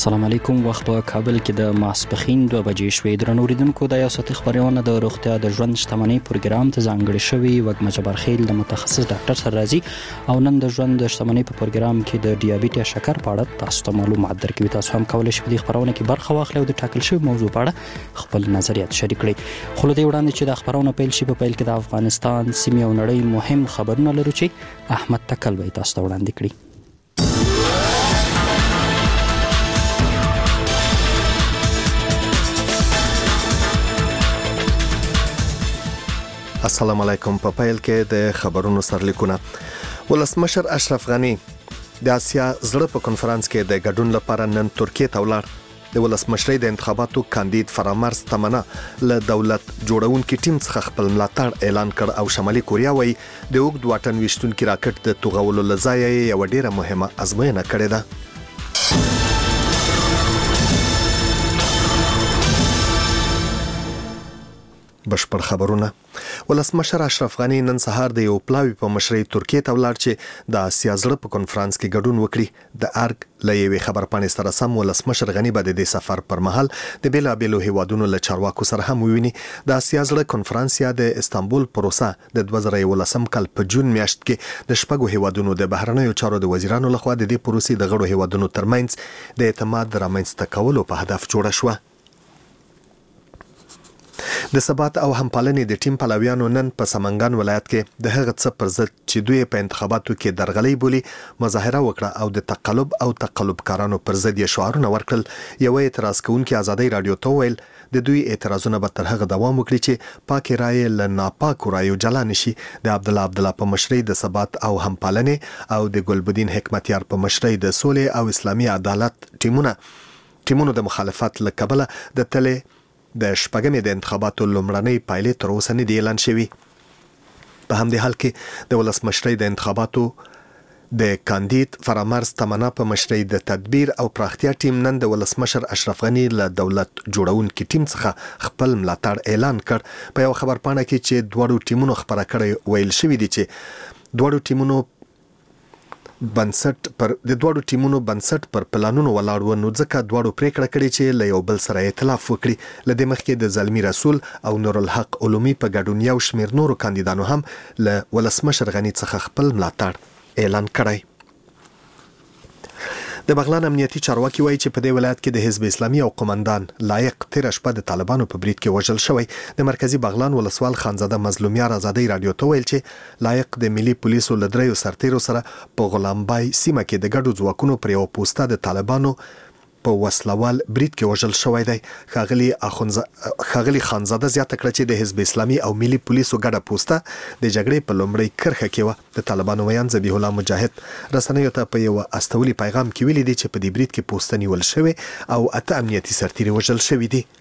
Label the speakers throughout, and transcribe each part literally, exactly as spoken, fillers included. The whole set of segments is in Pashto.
Speaker 1: السلام علیکم. وخت په کابل کې د ماسپښین دوه بجې شوې. درنو اوریدونکو، د یو ساعتي خبرونه د روغتیا د ژوند شتمنۍ پروګرام ته ځانګړی شوی وګ مجبرخیل د متخصص ډاکټر سره راځي او نن د ژوند د شتمنۍ په پروګرام کې د ډیابیټ یا شکر په اړه تاسو ته معلومات درکوي. تاسو هم کولای شئ په دې خبرونه کې برخه واخلئ او د ټاکل شوی موضوع په اړه خپل نظریات شریک کړئ. خو له دې وړاندې چې د خبرونه پیل شي، په پیل کې د افغانستان سیمې او نړۍ مهم خبرونه لرو چې احمد تکل وای تاسو ته وړاندې کړي.
Speaker 2: السلام علیکم. په پیل کې د خبرونو سرلیکونه. ولسمشر اشرف غنی د اسیا زړه په کنفرانس کې د ګډون لپاره نن ترکیه ته ولاړ. د ولسمشرۍ د انتخاباتو کاندید فرامرز تمنا له دولت جوړونکو ټیم څخه خپل ملاتړ اعلان کړ او شمالي کوریا وایي د اوږد واټن ویشتونکو راکټ د توغولو لځای یو ډیره مهمه ازموینه کړې ده. بشپړ خبرونه. ولسمشر اشرف غنی نن سهار د یو پلاوی په مشرۍ ترکیه ته ولاړ چې د اسیا زړه په کنفرانس کې ګډون وکړي. د ارګ له یوې خبرپاڼې سره سم ولسمشر غنی به د دې سفر پر مهال د بیلابېلو هیوادونو له چارواکو سره هم وویني. د اسیا زړه کنفرانس یا د استانبول پروسه د دوه زره یولسم کال په جون میاشت کې د شپږو هیوادونو د بهرنیو چارو د وزیرانو لخوا د دې پروسې د غړو هیوادونو ترمنځ د اعتماد رامنځته کولو په هدف جوړه شوه. د ثبات او همپالنې د ټیم پلویانو نن په سمنګان ولایت کې د هغه څه پر ضد چې دوی په انتخاباتو کې درغلي بولی مظاهره وکړه او د تقلب او تقلبکارانو پر ضد یې شعارونه ورکړل. یو اعتراض کوونکی ازادي رادیو ته ویل د دوی اعتراضونه به تر هغه دوام وکړي چې پاکي رائے له ناپاکو رایو جلا نشي. د عبد الله عبد الله په مشرۍ د ثبات او همپالنې او د ګلبدین حکمتیار په مشرۍ د سولې او اسلامي عدالت ټیمونه ټیمونو د مخالفت له کبله د تلې د شپږمې د انتخاباتو لومړنۍ پایلې تر اوسه نه دي اعلان شوي. په همدې حال کې د ولسمشرۍ د انتخاباتو د کاندید فرامرز تمنا په مشرۍ د تدبیر او پراختیا ټیم نن د ولسمشر اشرف غنی له دولت جوړونکو ټیم څخه خپل ملاتړ اعلان کړ. په یو خبرپاڼه کې چې دوړو ټیمونو خبره کړې ویل شوی دی چې دوړو ټیمونو بنسټ پر د دوړو ټیمونو بنسټ پر پلانونو ولاړ و، نو ځکه دوړو پریکړه کړې چې له یو بل سره ائتلاف وکړي. لدې مخکې د زلمی رسول او نور الحق علومي په ګډون یو شمیر نورو کاندیدانو هم له ولسمشر غنی څخه خپل ملاتړ اعلان کړی. د بغلان امنیتي چارواکي وایي چې په دې ولایت کې د حزب اسلامي او قومندان لایق تیر شپه د طالبانو په برید کې وژل شوی. د مرکزی بغلان ولسوال خانزاده مظلومیار ازادي رادیو ته ویل چې لایق د ملي پولیسو له دریو سرتیرو سره په غلامبای سیمه کې د ګډو ځواکونو پر یو پوسټه د طالبانو په وسلوال برید کې وژل شوی دی. خاغلی اخونزه خاغلی خانزاده زیاته کړه چې د حزب اسلامي او ملي پولیسو ګډه پوسټه د جګړې په لومړۍ کرخه کې و. د طالبانو ویان ذبیح الله مجاهد رسنیو ته په یو استولي پیغام کې ویلي دی چې په دې برید کې پوسټه نیول شوی او اته امنیتي سرتیري وژل شوی دي.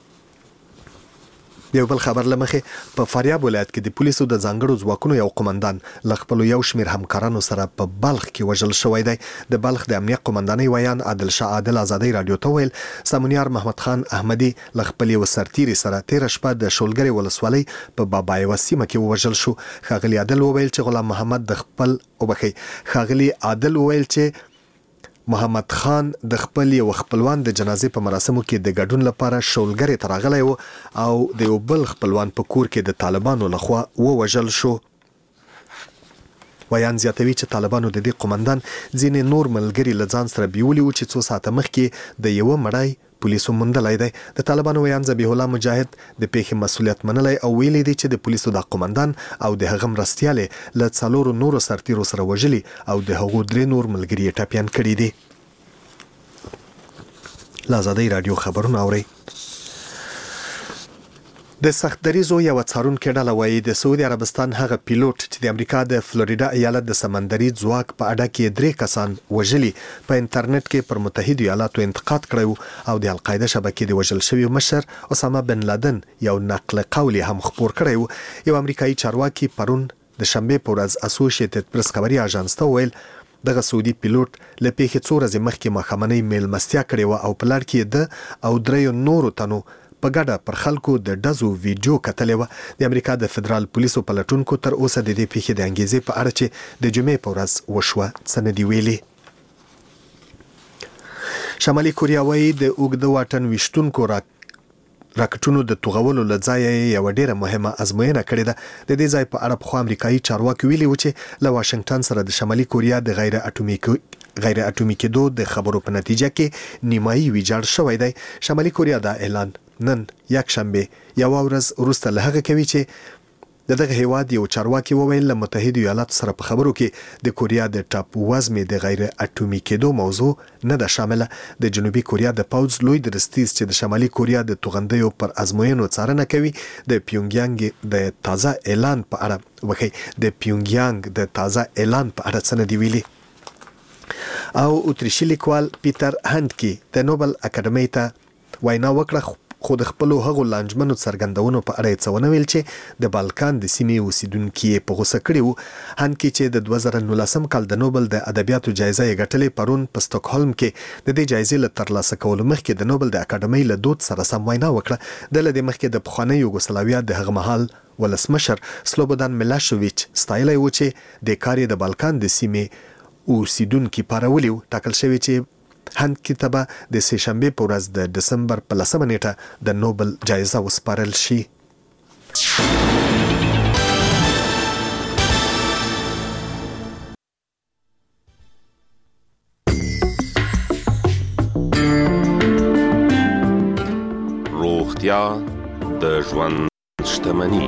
Speaker 2: یو بل خبر لمخه په فاریاب ولایت کې د پولیسو د ځانګړو ځواکونو یو قومندان ل خپل یو شمیر همکارانو سره په بلخ کې وژل شوی دی. د بلخ د امنیت قومندانۍ ویان عادل شاه عادل ازادي رادیو ته ویل سامونیار محمد خان احمدي ل خپل یو سرتیري سره تیر شپه د شولګری ولسوالۍ په بابای وسیمه کې وژل شو. خاغلی عادل ویل چې غلام محمد د خپل او بخي خاغلی عادل ویل چې محمد خان د خپل یو خپلوان د جنازې په مراسمو کې د ګډون لپاره شولګری ته راغلی و او د یو بل خپلوان په کور کې د طالبانو لخوا ووژل شو. ویان زیاتوي چې طالبانو د دې قومندان ځینې نور ملګري له ځان سره بیولي و چې څو ساعته مخکې د یو مړی پولیسو موندلی دی. د طالبانو ویان ذبیح الله مجاهد د پیښې مسؤلیت منلی او ویلي دی چې د پولیسو د قومندان او د هغه مرستیالې له څلورو نورو سرتیرو سره وژلي او د هغو درې نور ملګري یې ټپیان کړي دي. له ازادۍ رادیو خبرونه اورئ. د سختدریزو یو څارونکي ډله وایي د سعودي عربستان هغه پیلوټ چې د امریکا د فلوریدا ایالت د سمندري ځواک په اډه کې درې کسان وژلي په انټرنیټ کې پر متحده ایالاتو انتقاد کړی او د القاعده شبکې د وژل شوی مشر اسامه بن لادن یو نقل قولي هم خپور کړی. یو امریکایي چارواکي پرون د شنبه په ورځ اسوسییټډ پریس خبري اژانس ته ویل دغه سعودي پیلوټ له پیښې څو ورځې مخکې مخامنۍ میلمستیا کړې و او په لار کې د او دریو نورو تنو په ګډه پر خلکو د ډزو ویډیو کتلې و. د امریکا د فدرال پولیسو پلټونکو تر اوسه د دې پیښې د انګیزې په اړه چې د جمعې په ورځ وشوه څه نه دي ویلي. شمالي کوریا وايي د اوږده واټن وشتونکو را راکټونو د توغولو لځای یو ډیره مهمه ازموینه کړې ده. د دې ځای په اړه خو امریکایي چارواکي ویلي و چې له واشنگټن سره د شمالي کوریا د غیر اټومیک غیر اټومي کېدو د خبرو په نتیجه کې نیمایي ویجاړ شوی دی. شمالي کوریا دا اعلان نن یک شنبه یو ورځ وروسته له هغه کوي چې د دغه هیواد یو چارواکي وویل له متحده ایالاتو سره په خبرو کې د کوریا د ټاپو وزمې د غیر اټومي کېدو موضوع نه ده شامله. د جنوبي کوریا د پوځ لوی درستیز چې د شمالي کوریا د توغندیو پر ازموینو څارنه کوي د پیونګیانګ د تازه اعلان په اړه وکي د پیونګیانګ د تازه اعلان په اړه څه نه دی ویلي. او اتریشي لیکوال پیټر هانډکی د نوبل اکاډمۍ ته وینا وکړه خو د خپل هغو لانجمنو څرګندونو په اړه څه ونه ویل چې د بالکان د سیمې اوسیدونکو په غوسه کړي وو. هانډکی چې د دوه زره نولسم کال د نوبل د ادبیاتو جایزه یې ګټلې پرون په سټاکهولم کې د دې جایزې له ترلاسه کولو مخکې د نوبل د اکاډمۍ له دود سره سم وینا وکړه. د لدې مخکې د پخواني یوګوسلاویا د هغه مهال ولسمشر سلوبودان میلاشویچ ستایلی و چې د کاري د بالکان د سیمې اوسیدونکو پارولیو ټاکل شوی چې هند کتابه د سه شنبه په ورځ د دسمبر په لسمه نیټه د نوبل جایزه وسپارل شي.
Speaker 3: روغتیا د ژوند شتمني.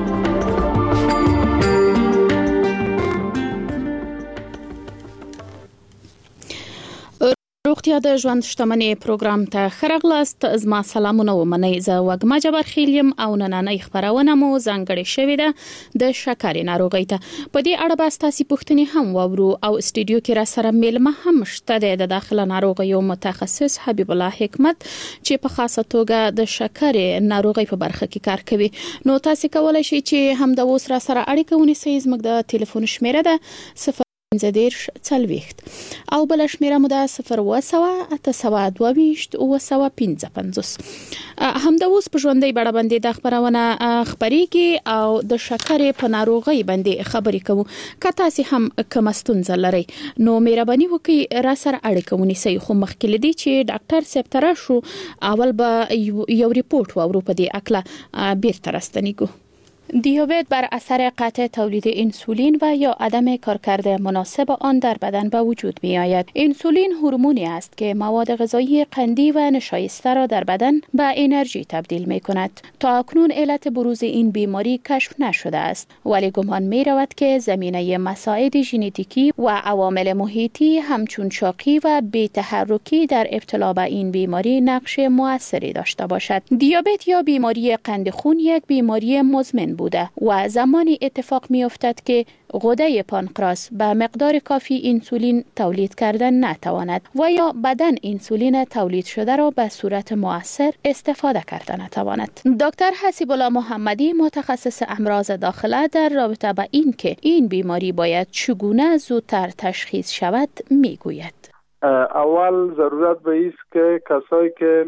Speaker 4: روغتیا د ژوند شتمنۍ پروګرام ته خرغلاست. زما سلامونه ومنئ. زه وګما جبر خیلیم او نننۍ خبرونه مو ځانګړې شوې ده د شکرې ناروغۍ ته. په دې اړه به تاسو پوښتنې هم وورو او استودیو کې را سره میلمه هم شته د داخله ناروغیو متخصص حبیب الله حکمت چې په خاصه توګه د شکرې ناروغۍ په برخه کې کار کوي. نو تاسو کولای شئ چې هم د اوس را سره اړیکه ونیسئ. زموږ د ټلیفون شمیره ده صفر زديرش څلويخت او بل شمیره مو ده صفر وسوه اته سوه دوه ویشت او سوه پنځه پنځوس. هم د اوس په ژوندۍ بڼه باندې د خبرونه خبريږي او د شکرې په ناروغۍ باندې خبرې کوو. که تاسو هم کوم ستونزه لرئ نو مهرباني وکړئ را سره اړیکه ونیسئ. خو مخکې لدی چې ډاکټر صاحب تر شو اول به یو ریپورت وورو په دې اکله بیرته راستنیږو. دیابت بر اثر قطع تولید انسولین و یا عدم کارکرد مناسب آن در بدن به وجود می آید. انسولین هورمونی است که مواد غذایی قندی و نشایسته را در بدن به انرژی تبدیل می کند. تا اکنون علت بروز این بیماری کشف نشده است ولی گمان می رود که زمینه مساعد ژنتیکی و عوامل محیطی همچون چاقی و بی‌تحرکی در ابتلا به این بیماری نقش مؤثری داشته باشد. دیابت یا بیماری قند خون یک بیماری مزمن بوده و زمانی اتفاق می افتد که غده پانکراس به مقدار کافی انسولین تولید کردن نتواند و یا بدن انسولین تولید شده را به صورت مؤثر استفاده کرده نتواند. دکتر حسیب الله محمدی متخصص امراض داخله در رابطه با این که این بیماری باید چگونه زودتر تشخیص شود میگوید.
Speaker 5: اول ضرورت به است که کسایی که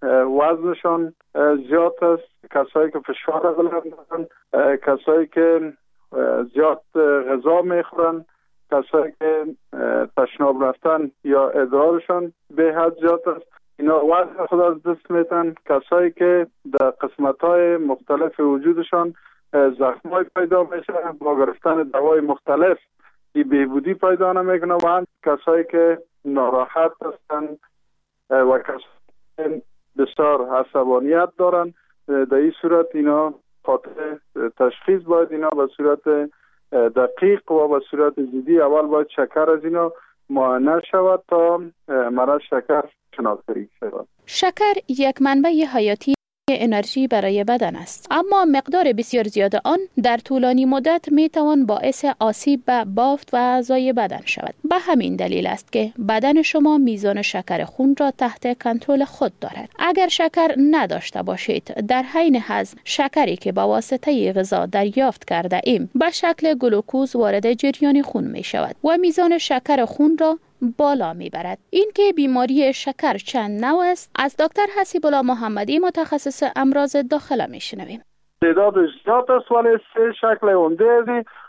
Speaker 5: وزنشان زیاد است، کسایی که فشار غلط دارن، کسایی که زیاد غذا میخورن، کسایی که تشناب رفتن یا ادرارشان به حد زیاد است، اینا وزن خود از دست میتن. کسایی که در قسمت‌های مختلف وجودشان زخم‌های پیدا میشه با گرفتن دوای مختلف این بهبودی پیدا نمیکنه و هم کسایی که ناراحت هستند و کسایی بسیار عصبانیت دارن. در این صورت اینا خاطر تشخیص باید اینا به صورت دقیق و به صورت جدی اول باید شکر از اینا معاینه شود تا مرض شکر شناسایی شود.
Speaker 4: شکر یک منبع حیاتی انرژی برای بدن است، اما مقدار بسیار زیاد آن در طولانی مدت می توان باعث آسیب به بافت و اعضای بدن شود. به همین دلیل است که بدن شما میزان شکر خون را تحت کنترل خود دارد. اگر شکر نداشته باشید، در حین هضم شکری که با واسطه غذا دریافت کرده ایم به شکل گلوکوز وارد جریان خون می شود و میزان شکر خون را بالا میبرد. این که بیماری شکر چند نوع است از دکتر حسیب الله محمدی متخصص امراض داخله میشنویم.
Speaker 5: تعدادش زیاد است ولی سه شکل عمده است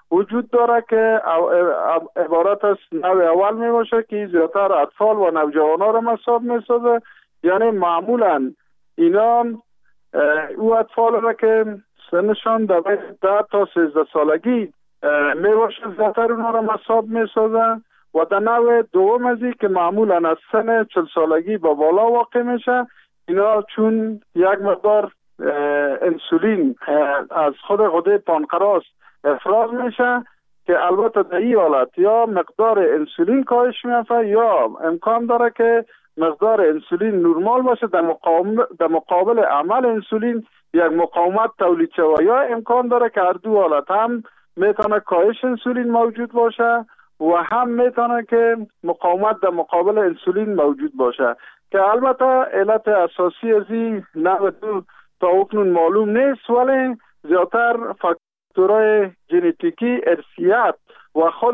Speaker 5: وجود داره که عبارت از نوع اول می باشه که زیادتر اطفال و نوجوانان را مصاب می سازه. یعنی معمولا اینا او اطفال را که سنشان در بین ده تا سیزده سالگی می باشه زیادتر اونا را مصاب می سازه. و در نوع دوم ازی که معمولا از سن چهل سالگی با بالا واقع میشه، اینا چون یک مقدار انسولین از خود غده پانکراس افراز میشه که البته در این حالت یا مقدار انسولین کاهش میافته یا امکان داره که مقدار انسولین نرمال باشه، در مقابل در مقابل عمل انسولین یک مقاومت تولید شود، یا امکان داره که هر دو حالت هم میتونه کاهش انسولین موجود باشه و هم میتونه که مقاومت در مقابل انسولین موجود باشه که البته علت اساسی از این نوع دو تا اکنون معلوم نیست، ولی زیادتر فاکتورهای ژنتیکی، ارثیات و خود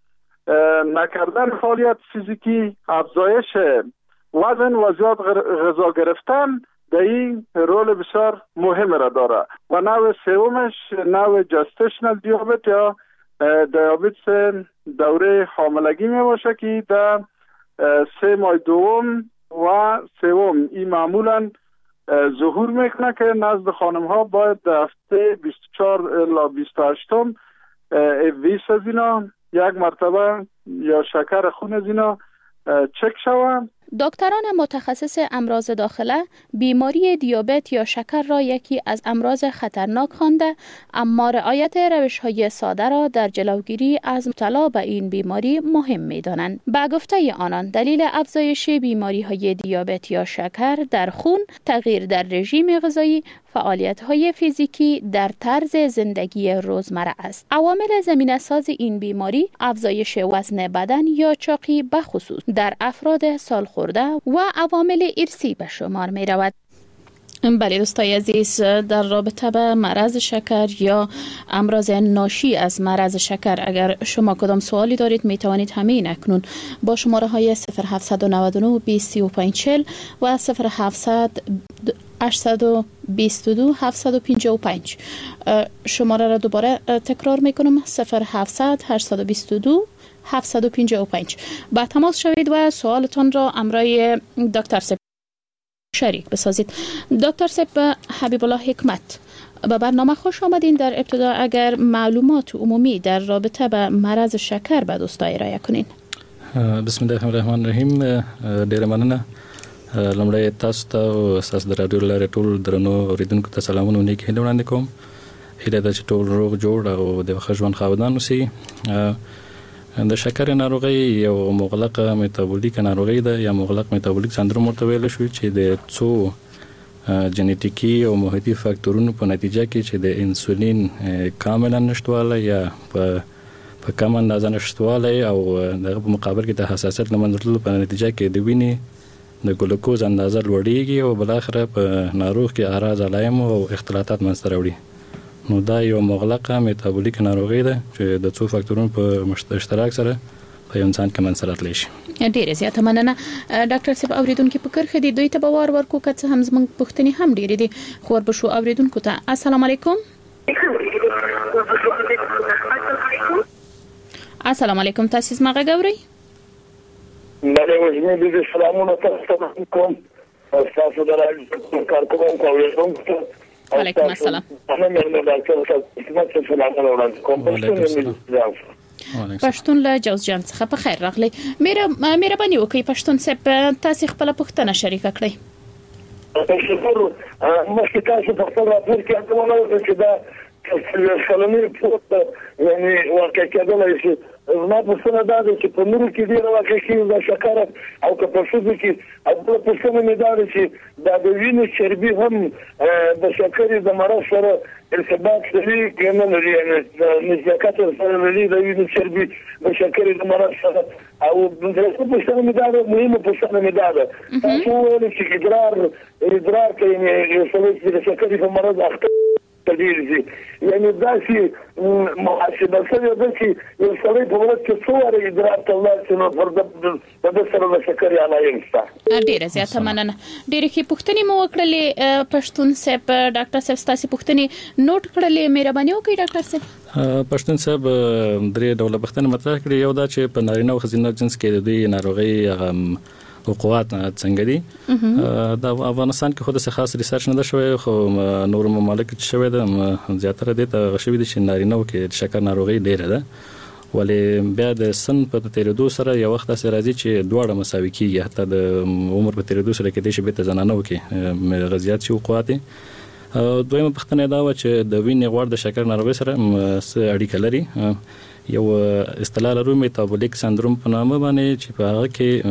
Speaker 5: نکردن فعالیت فیزیکی، افزایش وزن و زیاد غذا گرفتن در این رول بسیار مهم را داره. و نوع سومش نوع جستشنال دیابت یا دیابت دوره حاملگی می باشه که در سه ماه دوم و سوم این معمولا ظهور میکنه که نزد خانم ها باید در هفته بیست و چهار الی بیست و هشت ویس از اینا یک مرتبه یا شکر خون از اینا چک شود.
Speaker 4: دکتران متخصص امراض داخله بیماری دیابت یا شکر را یکی از امراض خطرناک خوانده، اما رعایت روش‌های ساده را در جلوگیری از مبتلا به این بیماری مهم می‌دانند. به گفته آنان دلیل افزایش بیماری‌های دیابت یا شکر در خون، تغییر در رژیم غذایی، فعالیت‌های فیزیکی در طرز زندگی روزمره است. عوامل زمینه‌ساز این بیماری افزایش وزن بدن یا چاقی به خصوص در افراد سالخورده و عوامل ارثی به شمار می رود. بله دوستای عزیز، در رابطه به مرض شکر یا امراض ناشی از مرض شکر اگر شما کدام سوالی دارید می توانید همین اکنون با شماره های صفر هفت نه نه بیست سی و پنج چهل و صفر هفتصد هشتصد و بیست و دو هفتصد و پنجاه و پنج شماره را دوباره تکرار می کنم، صفر هفتصد هشتصد و بیست و دو هفتصد و پنجاه و پنج. با تماس شوید و سوالتان را امرای دکتر سپ شریک بسازید. دکتر سپ حبیب الله حکمت، به برنامه خوش آمدین. در ابتدا اگر معلومات عمومی در رابطه به مرض شکر به دوستای ارائه کنین.
Speaker 6: بسم الله الرحمن الرحیم. ډیره مننه. لمړی تاسو ته او تاسو د رادیو لارې ټول درنو اوریدونکو ته سلامونه نیک هیله وړاندې کوم. هیله ده چې ټول روغ جوړ او د ښه ژوند خاوندان اوسئ. د شکر ناروغي یو مغلقه میتابولیک ناروغي ده یا مغلق میتابولیک سندروم ورته ویل شوی چې د څو جنیتیکی او محیطي فاکتورونو په نتیجه کې چې د انسولین کاملا نشټواله یا په په کم اندازه نشټواله او دغه په مقابل کې د حساسیت لمنځلو په نتیجه کې د وینې د ګلوکوز اندازه لوړیږي او بل اخر په ناروغ کې اعراض علائم او اختلالات منځته راوړي. نو دا یو مغلقه میتابولیک ناروغي ده چې د څو فاکتورونو په اشتراک سره په انسان کې منځته راتلی شي.
Speaker 4: ډیره زیاته مننه ډاکټر صاحب. اوریدونکو په کرخه دي دوی ته به وار ورکو که څه هم زموږ پوښتنې هم ډیرې دي خو ور بشو اوریدونکو ته. السلام علیکم. السلام علیکم. تاسو زما غږ اورئ؟
Speaker 7: بله وزمه دې سلامونه تاسو کوم او تاسو درای کارکوم کوم.
Speaker 4: علیکم السلام. پښتون له جوزجان څخه په خیر راغلی. میره مهرباني وکړئ پښتون صاحب تاسو خپل پوښتنه شریکه کړئ.
Speaker 7: شکر مخکې تاسو په خپل راپور کې کومه چې دا سلامي پروت یعنی واقع کېدل شي. زما پوښتنه دا ده چې په نورو کې ډېره واقع کېږي د شکر او که په ښځو کې او بله پوښتنه مې دا ده چې دا د وینې چربي هم د شکرې د مرض سره ارتباط لري که نه لري، یعنې د نزدېکت سره لري د وینې چربي د شکرې د مرض سره. او درسته پوښتنه مې دا ده، مهمه پوښتنه مې دا ده، تاسو وویل چې ادرار ادرار کې یو سړی چې د شکرې په مرض اخته تدیږي. یعنی دا چې محاسبه شوی ده چې یو سړی په ورځ کې څو واره ادرار ته ولاړ شي نو پر د د سره د شکرې علایم شته.
Speaker 4: ډیره زیاته مننه. ډیره ښې پوښتنې مو وکړلې پښتون صاحب. ډاکټر صاحب ستاسو پوښتنې نوٹ کړلې، مهرباني وکړئ ډاکټر صاحب.
Speaker 6: پښتون صاحب درې ډول پوښتنې مطرح کړې. یو دا چې په نارینه او ښځینه جنس کې د دوی ناروغي حقوقات څنګه دي. د افغانستان کې خو د خاص ریسرچ نه ده شوی، خو نور ممالک چې شوی ده زیاتره د ته شوی دي چې نارینه کې شکر ناروغي ډیره ده، ولې بیا د سن په تیریدو سره یو وخت سره راځي چې دواړه مساوي کیږي، حتی د عمر په تیریدو سره کې د شی به زنانه کې غزيات شي حقوقات. دویمه پوښتنه دا و چې د وینې غوړ د شکر ناروغي سره اړیکه لري. یو اصطلاح لرو میتابولیک سندروم په نامه باندې چې په هغه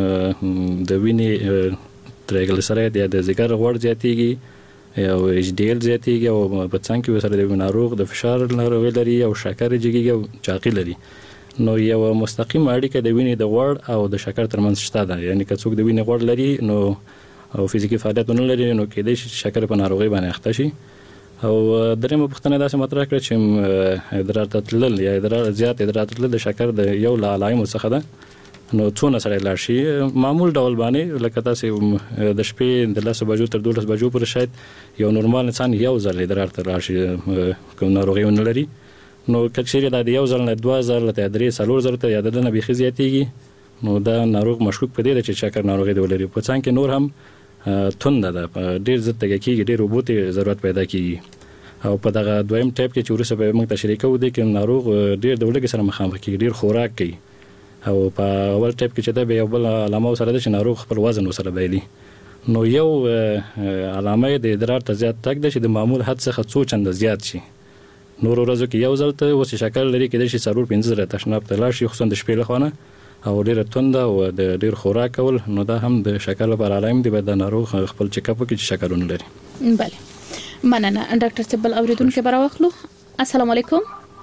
Speaker 6: کې د وینې تریګلیسراید یا د ځګر غوړ زیاتېږي او ایچ ډي ال زیاتېږي او په څنګه کې سره د ناروغ د فشار ناروغي لري او شکر جګیږي او چاقي لري. نو یو مستقیم اړیکه د وینې د غوړ او د شکر ترمنځ شته ده. یعنی که څوک د وینې غوړ لري نو او فزیکی فعالیت نه لري نو کې د شکر په ناروغي باندې اخته شي. او درېمه پوښتنه دا چې مطرح کړه چې ادرار ته تلل یا ادرار زیات ادرار ته تلل د شکر د یو له علایمو څخه ده. نو څونه سره لاړ شي معمول ډول باندې لکه تاسو د شپې د لس بجو تر دولس بجو پورې شاید یو نورمال انسان یو ځل ادرار ته راشي کوم ناروغي ونه لري. نو کچېره د یو ځل نه دوه ځل ته درې څلور ځل ته یاد نه بيخي زیاتېږي نو دا ناروغ مشکوک پدې چې شکر ناروغي دی ولري. په څنګه کې نور هم توند ده ډېر زړه کېږي ډېر وبوتي ضرورت پیدا کیږي. او په دغه دویم ټایپ کې چې ورسره به موږ تشریح کوو د کې ناروغ ډېر د ولګي سره مخامخ کیږي، ډېر خوراک کوي. او په اول ټایپ کې چې دا به یو بل علامه سره ده چې ناروغ خپل وزن وسره بایلي. نو یو علامه د ادرار ته زیات تک ده چې د معمول حد څخه څو چنده زیات شي. نور ورځو کې یو ځل ته اوس شکر لري کې د شي ضرور پنځه زره تشناب ته لاړ شي، خصوصا د شپې لخوا او ډېر توند او د ډېر خوراک کول. نو دا هم د شکر لپاره علائم دي، به د ناروغ خپل چیک اپ وکړي چې شکرونه لري.
Speaker 4: بله مننه. ډاکټر صاحب اوریدونکو به راوخلو. السلام علیکم.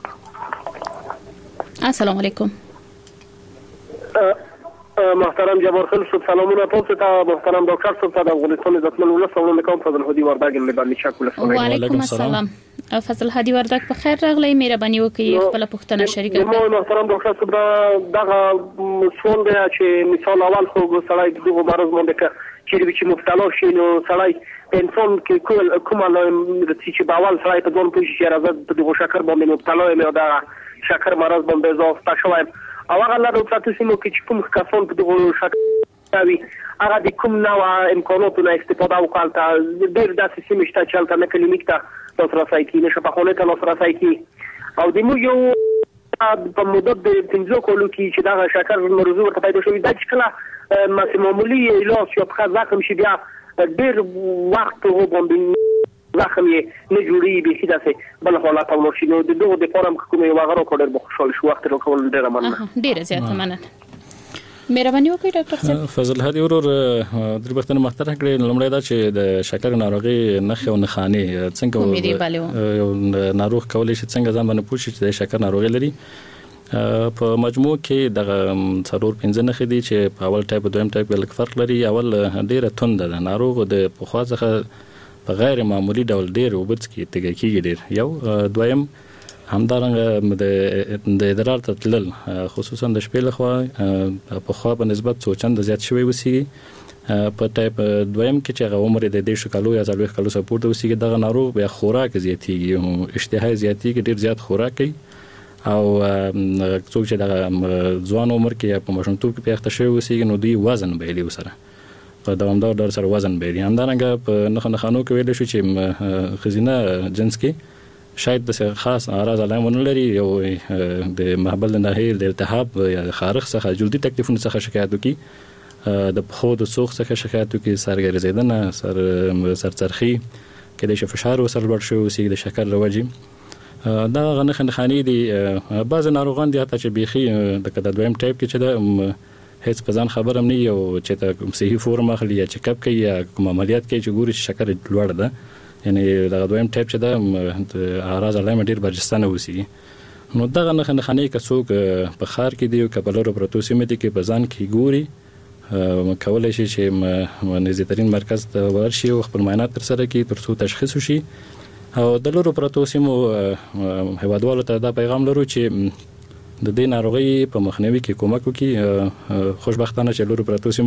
Speaker 4: السلام علیکم.
Speaker 8: محترم جبار خیل صاحب سلامونه تاسو ته. محترم ډاکټر صاحب ته د افغانستان عزتمن ولس او د کوم فضل هدي وردګ له باندې شکر کوم.
Speaker 4: وعلیکم السلام. فضل هدي وردګ په خیر راغلی. مهرباني وکړئ خپل پوښتنه شریک کړئ.
Speaker 8: نو محترم ډاکټر صاحب دغه سوال دی چې مثال اول خو سړی دغه مرز باندې چې چې مبتلا شي نو سړی انسان کې کوم کوم علائم چې باول سړی ته ځون پوښي چې راځي په دغه شکر باندې مبتلا وي او دا شکر مرز باندې اضافه شوی او هغه له تاسو کې چې کوم کسان په دغه شکر وي هغه د کوم نوع امکاناتو نه استفاده وکړه. ډېر داسې سیمه شته چې هلته نه کلینیک ته لاسرسی کیږي، نه شفاخانه ته لاسرسی کیږي او د مو یو په مدت د پنځه کالو کې چې دا شکر مرزو ورته پیدا شوی دا چې کله معمولی علاج یا په زخم شي بیا ډېر وخت و باندې زخم یې نه جوړي به کیداسه بل حالت او نشي نو د دوه د فارم کومه یو غره کوډر بخښل شو وخت راکول ډېر مننه.
Speaker 4: ډېر زیات مننه. مهرباني وکړئ ډاکټر صاحب.
Speaker 6: فضل هدي ورور درې وختونه مختره کړې. لومړی دا چې د شکر ناروغي نښې او نښانې څنګه یو ناروغ کولای شي څنګه ځان باندې پوښي چې د شکر ناروغي لري. په مجموع کې د څلور پنځه نښې دي چې په اول ټایپ دویم ټایپ لږ فرق لري. اول ډېره توند ده، ناروغ د پخوا څخه په غیر معمولی ډول ډېر وبڅ کې تګ کېږي ډېر. یو دویم همدارنګه د د ادرار ته تلل خصوصا د شپې لخوا په خوا په نسبت څو چنده زیات شوی وسیږي. په ټایپ دویم کې چې هغه عمر د دې شکلو یا څلوېښت کالو سره پورته وسیږي دغه ناروغ بیا خوراک زیاتېږي او اشتها زیاتېږي، ډېر زیات خوراک کوي او څوک چې د ځوان عمر کې یا په ماشومتوب کې پیښته شوی وسیږي نو دوی وزن بایلي وسره په دوامدار ډول سره وزن بایلي. همدارنګه په نښه نښانو کې ویل شو چې ښځینه جنس کې شاید د خاص اعراض علائم نه لري، یو د محبل ناحیې د التهاب یا خارخ څخه جلدي تکلیفونو څخه شکایت وکړي، د پښو د سوخ څخه شکایت وکړي، سر ګرځیدنه، سر سرچرخي کې د فشار وسره لوړ شوی وسیږي د شکر لوجي. دا غنخ نخانی دي. بعض ناروغان دي حتی چې بيخي د کده دویم ټایپ کې چې د هیڅ په ځان خبر هم نه یو چې ته صحیح فورم اخلي یا چیک اپ کوي یا کوم عملیات کوي چې ګوري شکر لوړ ده. یعنی دا دویم ټایپ چې دا اعراض علائم ډیر برجستانه وسی. نو دا غنخ نخانی که څوک په خار کې دی او کبلورو پروتوسیمټي کې په ځان کې ګوري کولای شي چې نزدې ترين مرکز ته ورشي او خپل معاینات تر سره کوي تر څو تشخیص وشي او د لورو پرتو سیمو هیوادوالو ته دا پیغام لرو چې د دې ناروغي په مخنیوي کې کومک وکړي. خوشبختانه چې لورو پرتو سیمو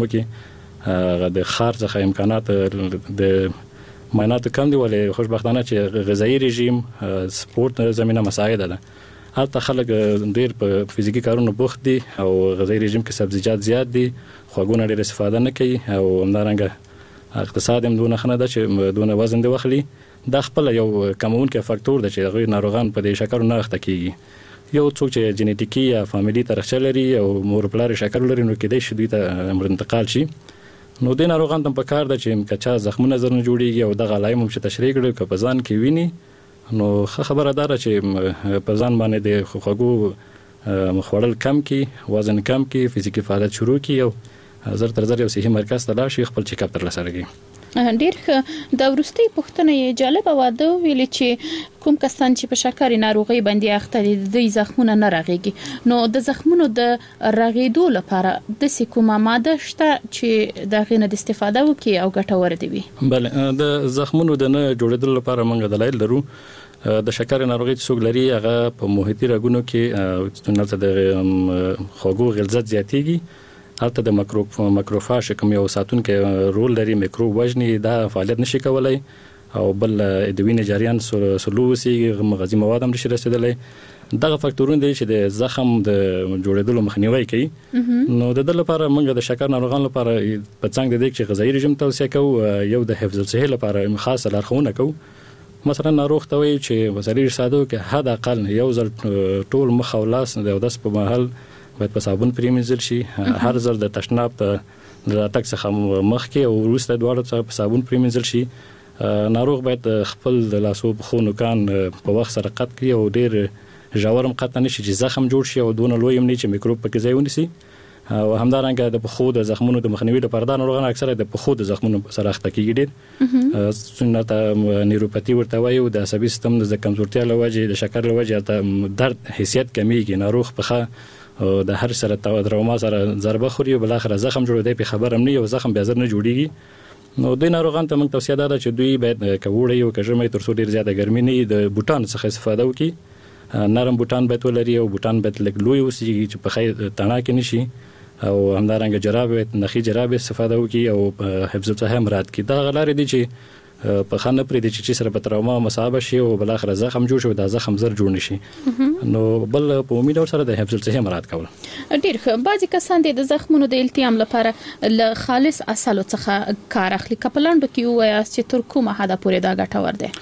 Speaker 6: کې د خار څخه امکانات د معاینات کم دي، ولې خوشبختانه چې غذایی رژیم سپورت زمينه مساعده ده. هلته خلک ډیر په فزیکی کارونو بوخت دي او غذایی رژیم کې سبزیجات زیات دي، خوږونه ډیر استفاده نه کوي او همدارنګه اقتصاد هم دونه خنه ده چې دونه وزن دی وخلی. دا خپل یو کمونکي فاکتور ده چې هغه ناروغان په دې شکر نه اخته کیږي. یو څوک چې جنیټیکي یا فامیلی ترخه لري او مور پلار شکر لري نو کې د شدید امر انتقال شي. نو د ناروغان ته په کار ده چې کچا زخمونه زر نه جوړيږي او د غلایم هم چې تشریح کړي که په ځان کې ویني نو خبره دار چې په ځان باندې د خوګو مخوړل کم کی، وزن کم کی، فزیکی فعالیت شروع کی او زر تر زر یو صحي مرکز ته لاړ شي، خپل چیک اپ تر لاسه کړي.
Speaker 4: ډیر ښه. د ورستي پښتنه یې جالب واده ویل چې کوم کسان چې په شکرې ناروغي باندې اخته دي د زخمونو نه راغيږي، نو د زخمونو د راغېدو لپاره د کومه ماده شته چې د غینه د استفاده وکي او ګټور دی وي؟ بله،
Speaker 6: د زخمونو د نه جوړېدل لپاره موږ دلایل لرو. د شکرې ناروغي چې څوک لري هغه په محیطي رګونو کې څنګه د خوګو غلظت زیاتېږي. البته د ماکرو ماکروفاج کوم یو ساتون کې رول لري، میکروب وژني دا فعالیت نشي کولای او بل د وینې جریان سلوسي مغذي مواد هم نشي رسیدلی. دغه فاکتورونه دي چې د زخم د جوړېدلو مخنیوي کوي. نو د دې لپاره موږ د شکر ناروغانو لپاره په څنګه د دې چې غذایی رژیم توصیه کوو، یو د حفظ الصحه لپاره خاصه لارښوونه کوو. مثلا ناروغ ته وایي چې وسایل ساده کې حد اقل یو ځل ټول مخ او لاس د داس په محل باید په صابون پریمنځل شي. هر ځل د تشناب د ټک څخه مخ کې او وروسته دواړو په صابون پریمنځل شي. ناروغ باید خپل د لاسو په خونو کان په وخت سره قط کړي او ډیر ژورم قط نشي چې زخم جوړ شي او دونه لوی هم نه چې میکروب پکې ځای ونیسي. او همدارنګه د پخو د زخمونو د مخنیوي لپاره د ناروغانو اکثره د پخو د زخمونو سره اخته کیږي ډیر. سنت نیوروپاتی ورته وایي او د عصبي سیستم د کمزورتیا لوجه د شکر لوجه ته درد حیثیت کمیږي. ناروغ په او د هر سره تروما سره ضربه خوري او بل اخر زخم جوړ دی په خبر هم نه یو زخم بیا زر نه جوړیږي. نو د ناروغان ته موږ توصیه ده چې دوی باید کوړی او کژمې تر څو ډیر زیاته ګرمي نه د بوټان څخه استفاده وکړي. نرم بوټان باید ولري او بوټان باید لږ لوی اوسي چې په خې تڼا کې نشي او همدارنګه جرابې نخي جرابې استفاده وکړي او حفظ الصحه مراد کړي. دا غلارې دي چې په خانه پرې د چې سره په تروما مصابه شي او بل اخر زخم جوړ شي دا زخم زر جوړ نشي. نو بل په امید سره د حفظ الصحه مراد کول
Speaker 4: ډیر ښه. بعضی کسان د زخمونو د التیام لپاره ل خالص اصلو څخه کار اخلي. کپلاندو کې وایي چې تر کومه حدا پورې دا ګټور دی؟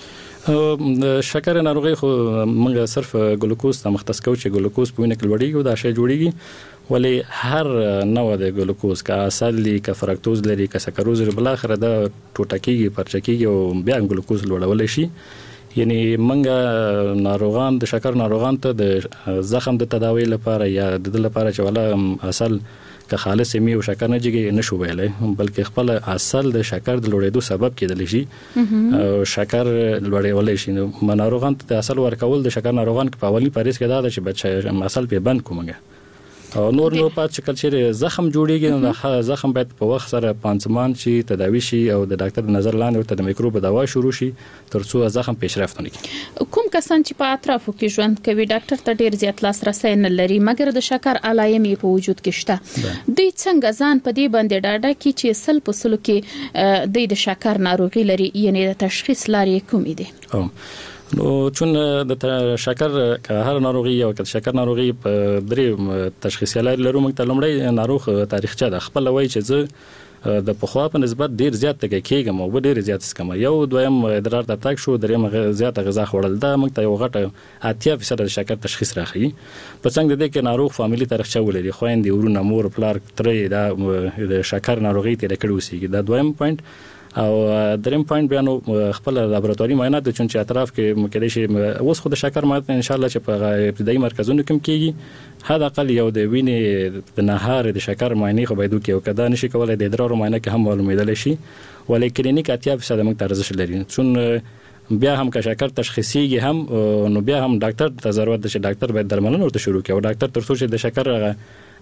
Speaker 6: شکر ناروغي خو موږ صرف ګلوکوز ته مختص کوو چې ګلوکوز په وینه کې لوړیږي او دا شی جوړیږي. ولی هر نوع د ګلوکوز کا اصل لري کا فرکتوز لري کا سکروز لري بل اخر دا ټوټکیږي پرچکیږي او بیا ګلوکوز لوړول شي. یعنی منګه ناروغان د شکر ناروغان ته د زخم د تداوی لپاره یا د لپاره چې ولا اصل که خالص می او شکر نه جګي نشو ویلای، بلکې خپل اصل د شکر د لوړېدو سبب کېدل شي او شکر لوړېول شي. نو ناروغان ته اصل ورکول د شکر ناروغان په اولي پاریس کې دا چې بچ اصل په بند کومګه او نور نو پات چې کله چې زخم جوړیږي نو زخم باید په وخت سره پانسمان شي، تداوی شي او د ډاکټر نظر لاندې ورته د میکروب دوا شروع شي تر څو زخم پیشرفت ونکړي.
Speaker 4: کوم کسان چې په اطرافو کې ژوند کوي ډاکټر ته ډیر زیات لاسرسي نه لري مګر د شکر علایمي په وجود کې شته، دوی څنګه ځان په دې باندې ډاډه کی چې سل په سلو کې د د شکر ناروغي لري، یعنی د تشخیص لارې کومې دي؟
Speaker 6: نو چون د شکر که هر ناروغي او که شکر ناروغي په درې تشخیصي لارې لرو. موږ ته لومړی ناروغ تاریخچه ده خپل وایي چې زه د پخوا په نسبت ډیر زیات تګ کېږم او ډیر زیات سکم، یو دویم ادرار ته تک شو، دریم زیات غذا خوړل، دا موږ ته یو غټه اتیا فیصد د شکر تشخیص راخي. په څنګه د دې کې ناروغ فامیلی تاریخچه ولري، خويندې ورونه مور پلار ترې دا د شکر ناروغي تیر کړو سیږي. دا دویم پوینټ. او دریم پوینټ بیانو خپل لابراتواري معاینات د چون چې اطراف کې مکدي شي اوس خو د شکر معاینات ان شاء الله چې په ابتدایي مرکزونو کې کېږي حد اقل یو د وینې د نهار د شکر معاینه خو باید وکړو، کدا نشي کولای د ادرار معاینه کې هم معلومېدل شي، ولې کلینیک اتیا فیصد موږ ته ارزښت لري. چون بیا هم که شکر تشخیصيږي هم نو بیا هم ډاکټر ته ضرورت ده چې ډاکټر باید درملنه ورته شروع کړي او ډاکټر تر څو چې د شکر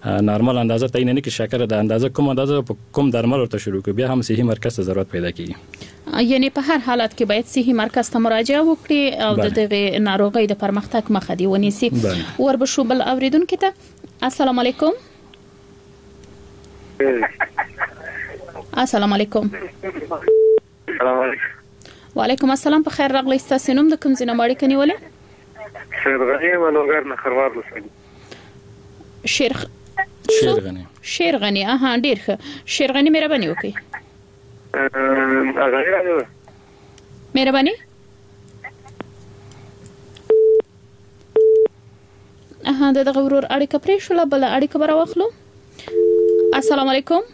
Speaker 6: نارمل اندازه تعین نه کې شکر د اندازه کوم اندازه په کوم درمل ورته شروع کوي بیا هم صحي مرکز ته ضرورت پیدا کیږي.
Speaker 4: یعنی په هر حالت کې باید صحي مرکز ته مراجعه وکړي او د دغه ناروغي د پرمختګ مخه دی ونیسي. وربشو بل اوریدونکو ته السلام علیکم. السلام علیکم.
Speaker 9: السلام علیکم.
Speaker 4: وعلیکم السلام. په خیر راغلی. تاسو نوم د کوم ځای نه ماړی کني ولې؟
Speaker 9: شیرغنی منوګر نه خروار لسل.
Speaker 4: شیر
Speaker 6: شیرغنی.
Speaker 4: شیرغنی اها ډیر ښه. شیرغنی مهرباني وکړئ.
Speaker 9: ا غیر راځو.
Speaker 4: مهرباني. اها دغه ورور اړیکه پرې شو بل اړیکه برا واخلو. السلام علیکم.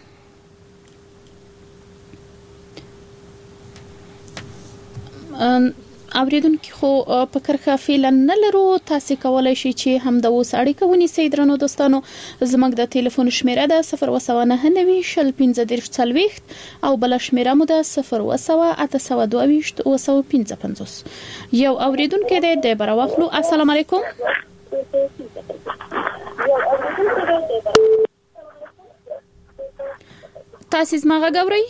Speaker 4: اوریدونکو خو په کرخه فعلا نه لرو. تاسو کولای شئ چې هم د اوس اړیکه ونیسئ درنو دوستانو. زموږ د ټلیفون شمیره ده صفر و نه نوي شل پنځه دېرش څلوېښت او بل شمیره مو ده صفر و اته دوه ویشت او سو پنځه پنځوس. یو اوریدونکو دی د براواخلو. السلام علیکم. تاسو زما غوړی؟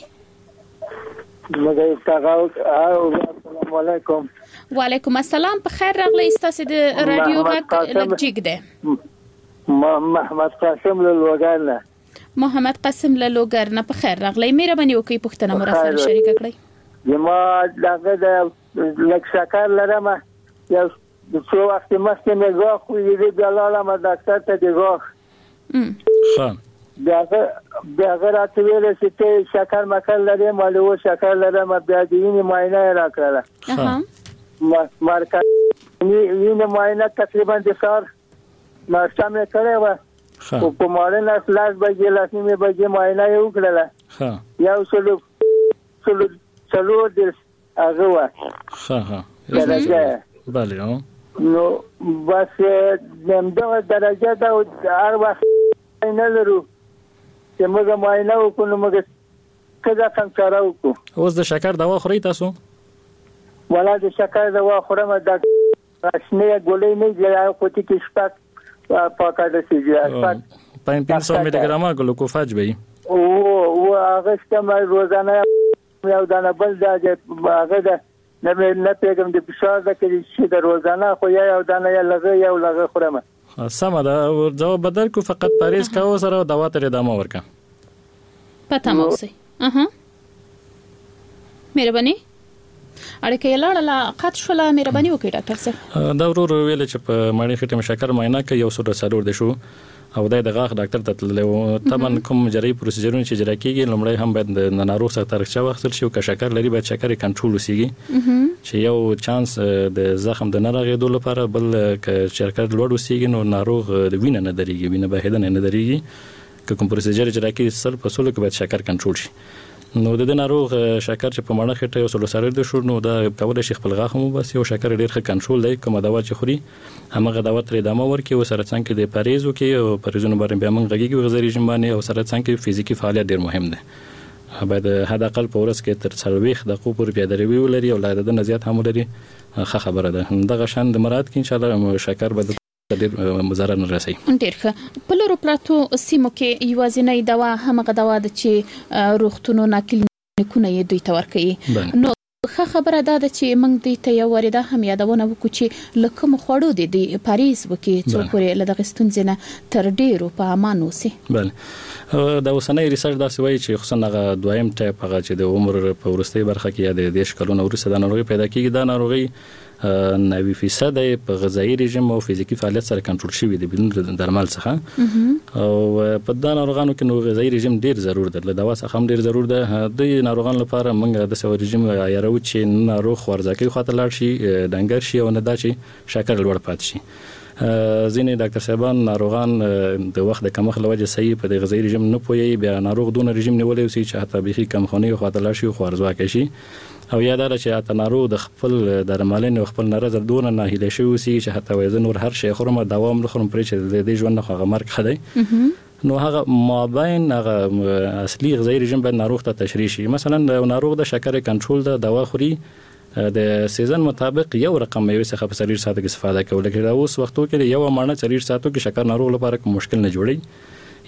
Speaker 10: مګر تاسو السلام علیکم.
Speaker 4: وعلیکم السلام. په خیر راغلی. تاسو د رادیو غږ لګجیګ ده.
Speaker 10: محمد قاسم له لوګر نه.
Speaker 4: محمد قاسم له لوګر نه. په خیر راغلی. مهرباني وکړئ پښتنه مو را سره شریک کړئ.
Speaker 10: یم دغه د لک شکر لرم. یو څو وخت مخکې مې غوښ ویلې د لاله ما ډاکټر ته دی غوښ.
Speaker 6: ښه.
Speaker 10: دغه دغه راته ویل چې شکر مکل لري مالو شکر لرم بیا د وینې معاینه راکړه.
Speaker 4: اها.
Speaker 10: مارکا وینې معاینه تقریبا د سار ناشته مې کړې و. او په مالنه لاس بجې لاس نیمه بجې معاینه یې وکړه.
Speaker 6: ها.
Speaker 10: یو څلو څلو څلو د هغه و.
Speaker 6: ها ها. درجه. بله.
Speaker 10: نو بس دغه درجه دا هر وخت نه لرو. چې موږ معاینه وکړو موږ کله څنګه کار وکړو.
Speaker 6: اوس د شکر دوا خورئ تاسو؟
Speaker 10: ولا د شکر دوا خورم د راشنه ګولې نه دی کوتي کې شپږ پاکاده سيږي.
Speaker 6: شپږ پنځه ملي ګرامه ګلوکوفاج وي.
Speaker 10: او او هغه څنګه روزانه یو دانه بل دا هغه د نه نه پیغام د فشار د کې چې د روزانه خو یو دانه یا لغه یو لغه خورم.
Speaker 6: سمه ده. جواب بدل کو فقط پاریز کاو سره دوا تر ادامه ورکا.
Speaker 4: پته مو سي. اها. مهرباني. اړیکه لاړه قط شوله. مهرباني وکړئ ډاکټر صاحب.
Speaker 6: دا ورور ویل چې په مړی خټه مشکر معاینه کوي یو سره سالور دي شو او د غاښ ډاکټر ته تللی و. طبعا کوم جری پروسیجرونه چې جری کیږي لمړی هم باید د ناروغ سره ترخچا واخیستل شي او که شکر لري باید شکر کنټرول وسیږي چې یو چانس د زخم د ناروغي لپاره بل که شکر لوړ وسیږي نو ناروغ د وینې نه درېږي وینې بهیدنه نه درېږي. که کوم پروسیجر جری کې سر په سلو کې باید شکر کنټرول شي. نو د ناروغ شکر چې په مړه خټه یو سلو سره د شو نو دا کولای شي خپل غاښ مو بس یو شکر ډیر ښه کنټرول دی. کومه دوا چې خوري هغه دوا تر ادامه ورکړي او سره څنګه د پریزو کې او پریزونو باندې بیا موږ غږیږي غذایی رژیم باندې او سره څنګه فزیکی فعالیت ډیر مهم دی. باید حد اقل په ورځ کې تر څلوېښت دقیقې پورې پیاده روي ولري او لا د نزيات هم لري. ښه خبره ده. دغه شان د مراد کې ان شاء الله شکر به ډیر مضر نه راسي.
Speaker 4: ډیر ښه. په لورو پراتو سیمو کې یوازینی دوا هغه دوا د چې روغتونو ناکل کونه یې دوی ته ورکړي. نو ښه خبره ده چې موږ دوی ته یو ورده هم یادونه وکړو چې لکه مخوړو دي د پاریس وکي څو پورې لدغه ستونزې نه تر ډیرو په امان اوسي.
Speaker 6: بله. دا اوسنۍ ریسرچ دا سوي چې خصوصا هغه دویم ټایپ هغه چې د عمر په ورستۍ برخه کې یا د دیش کلونو ورسته د ناروغي پیدا کیږي. دا ناروغي نوي فیصد په غذایی رژیم او فزیکی فعالیت سره کنټرول شوی دی بدون درمل څخه. او په دا ناروغانو کې نو غذایی رژیم ډیر ضرور دی. له دوا څخه هم ډیر ضرور ده. د ناروغانو لپاره موږ د سو رژیم عیارو چې ناروغ ورزکه خاطر لاړ شي ډنګر شي او نه دا چې شکر لوړ پات شي. ځینې ډاکټر صاحبان ناروغان د وخت د کمښت لوجه صحیح په د غذایی رژیم نه پوي بیا ناروغ دون رژیم نیولای وسی چې حتی بيخي کمخونی خاطر لاړ شي خو ورزکه شي او یاد لرئ چې حتی ناروغ د خپل درملنې او خپل نظر دون نه هیله شي وسی چې حتی وزن ور هر شي خورم دوام لخرم پرې چې د ژوند خو مرګ خدای. نو هغه مابین هغه اصلي غذایی رژیم باید ناروغ ته تشریح شي. مثلا ناروغ د شکر کنټرول د دوا خوري د سیزن مطابق یو رقم یو څخه په سریر ساعت کې استفاده کوي. لکه دا اوس وختو کې یو مانه سریر ساعتو کې شکر ناروغ لپاره کوم مشکل نه جوړي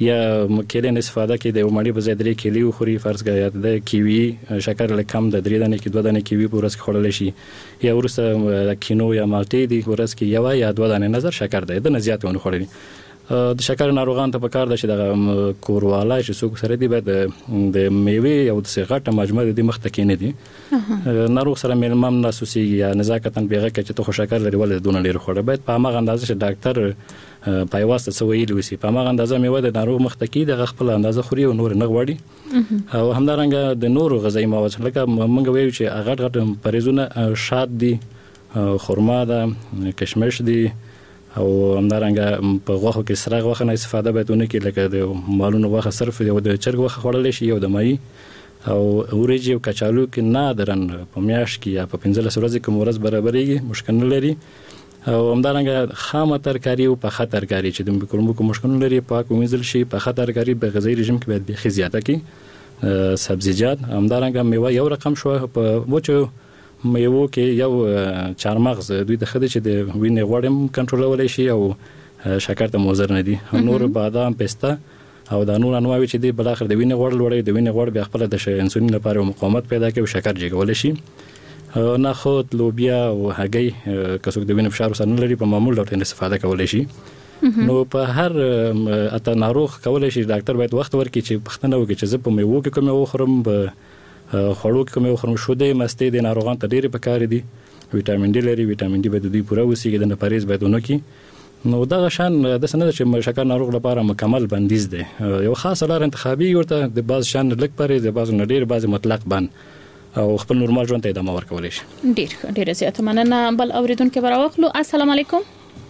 Speaker 6: یا کېله نه استفاده کې د مړی په ځای درې کېلې وخوري فرض کړه یا د کیوي شکر له کم د درې دانې کې دوه دانې کیوي په ورځ کې خوړل شي یا ورسره کینو یا مالټې دی ورځ کې یو یا دوه دانې نظر شکر دی د نه زیات ونه خوړل د شکر ناروغان ته پکار ده چې د کوروالا چې څوک سره دی بعد د میوه او د سیغټه مجموعه د مخ ته کې نه دي ناروغ سره ملمم ناسوسي یا نزاکتن بیغه کې چې ته شکر لري ولې دونه ډیر خوړل باید په هغه اندازه چې ډاکټر په واسطه سویل وسی په هغه اندازه میوه د ناروغ مخ ته کې د خپل اندازه خوري او نور نه غوړي او همدارنګه د نور غذایی مواد لکه موږ وایو چې هغه غټ پرېزونه شات دي خرما ده کشمش دي او همدارنګه په غوښه کې سره غوښه نه استفاده باید ونه کې لکه د مالونو غوښه صرف یو د چرګ غوښه خوړل شي یو د مای او وريجي او کچالو کې نادرن په میاش کې یا په پنځله ورځې کې مرز برابرېږي مشکل نه لري او همدارنګه خامه ترکاری او په خطر کاری چې د میکروبونو کو مشکل لري پاک ومنځل شي په خطر کاری به غذایی رژیم کې باید به زیاته کې سبزیجات همدارنګه میوه یو رقم شو په وچو میوه کې یو چارمغز دوی د خدای چې د وینې غوړم کنټرولولای شي او شکر ته مضر نه دي نور بادام پسته او د نور انواع چې دی بل اخر د وینې غوړ لوړي د وینې غوړ بیا خپل د انسولین لپاره مقاومت پیدا کوي شکر جګول شي نه خود لوبیا او هګۍ کڅوګ د وینې فشار سره لري په معمول ډول استفاده کولای شي نو په هر اته ناروغ کولای شي ډاکټر باید وخت ورکړي چې پښتنه وکړي چې زه په میوه کې کوم وخورم به خوړو کې کوم خرم شوده مستې د ناروغان ته ډېر پکار دي وټامین ډي لري وټامین ډي به د دوی پوره وسیږي د پریز باید ونه کی نو دا شان د سند چې شکر ناروغ لپاره مکمل بندیز دی یو خاص لار انتخابي ورته د باز شان لک پریز د باز نډیر باز مطلق بند او خپل نورمال ژوند ته ادامه ورکول شي
Speaker 4: ډیر ډیر زیات مننه بل اوریدونکو براوخلو السلام علیکم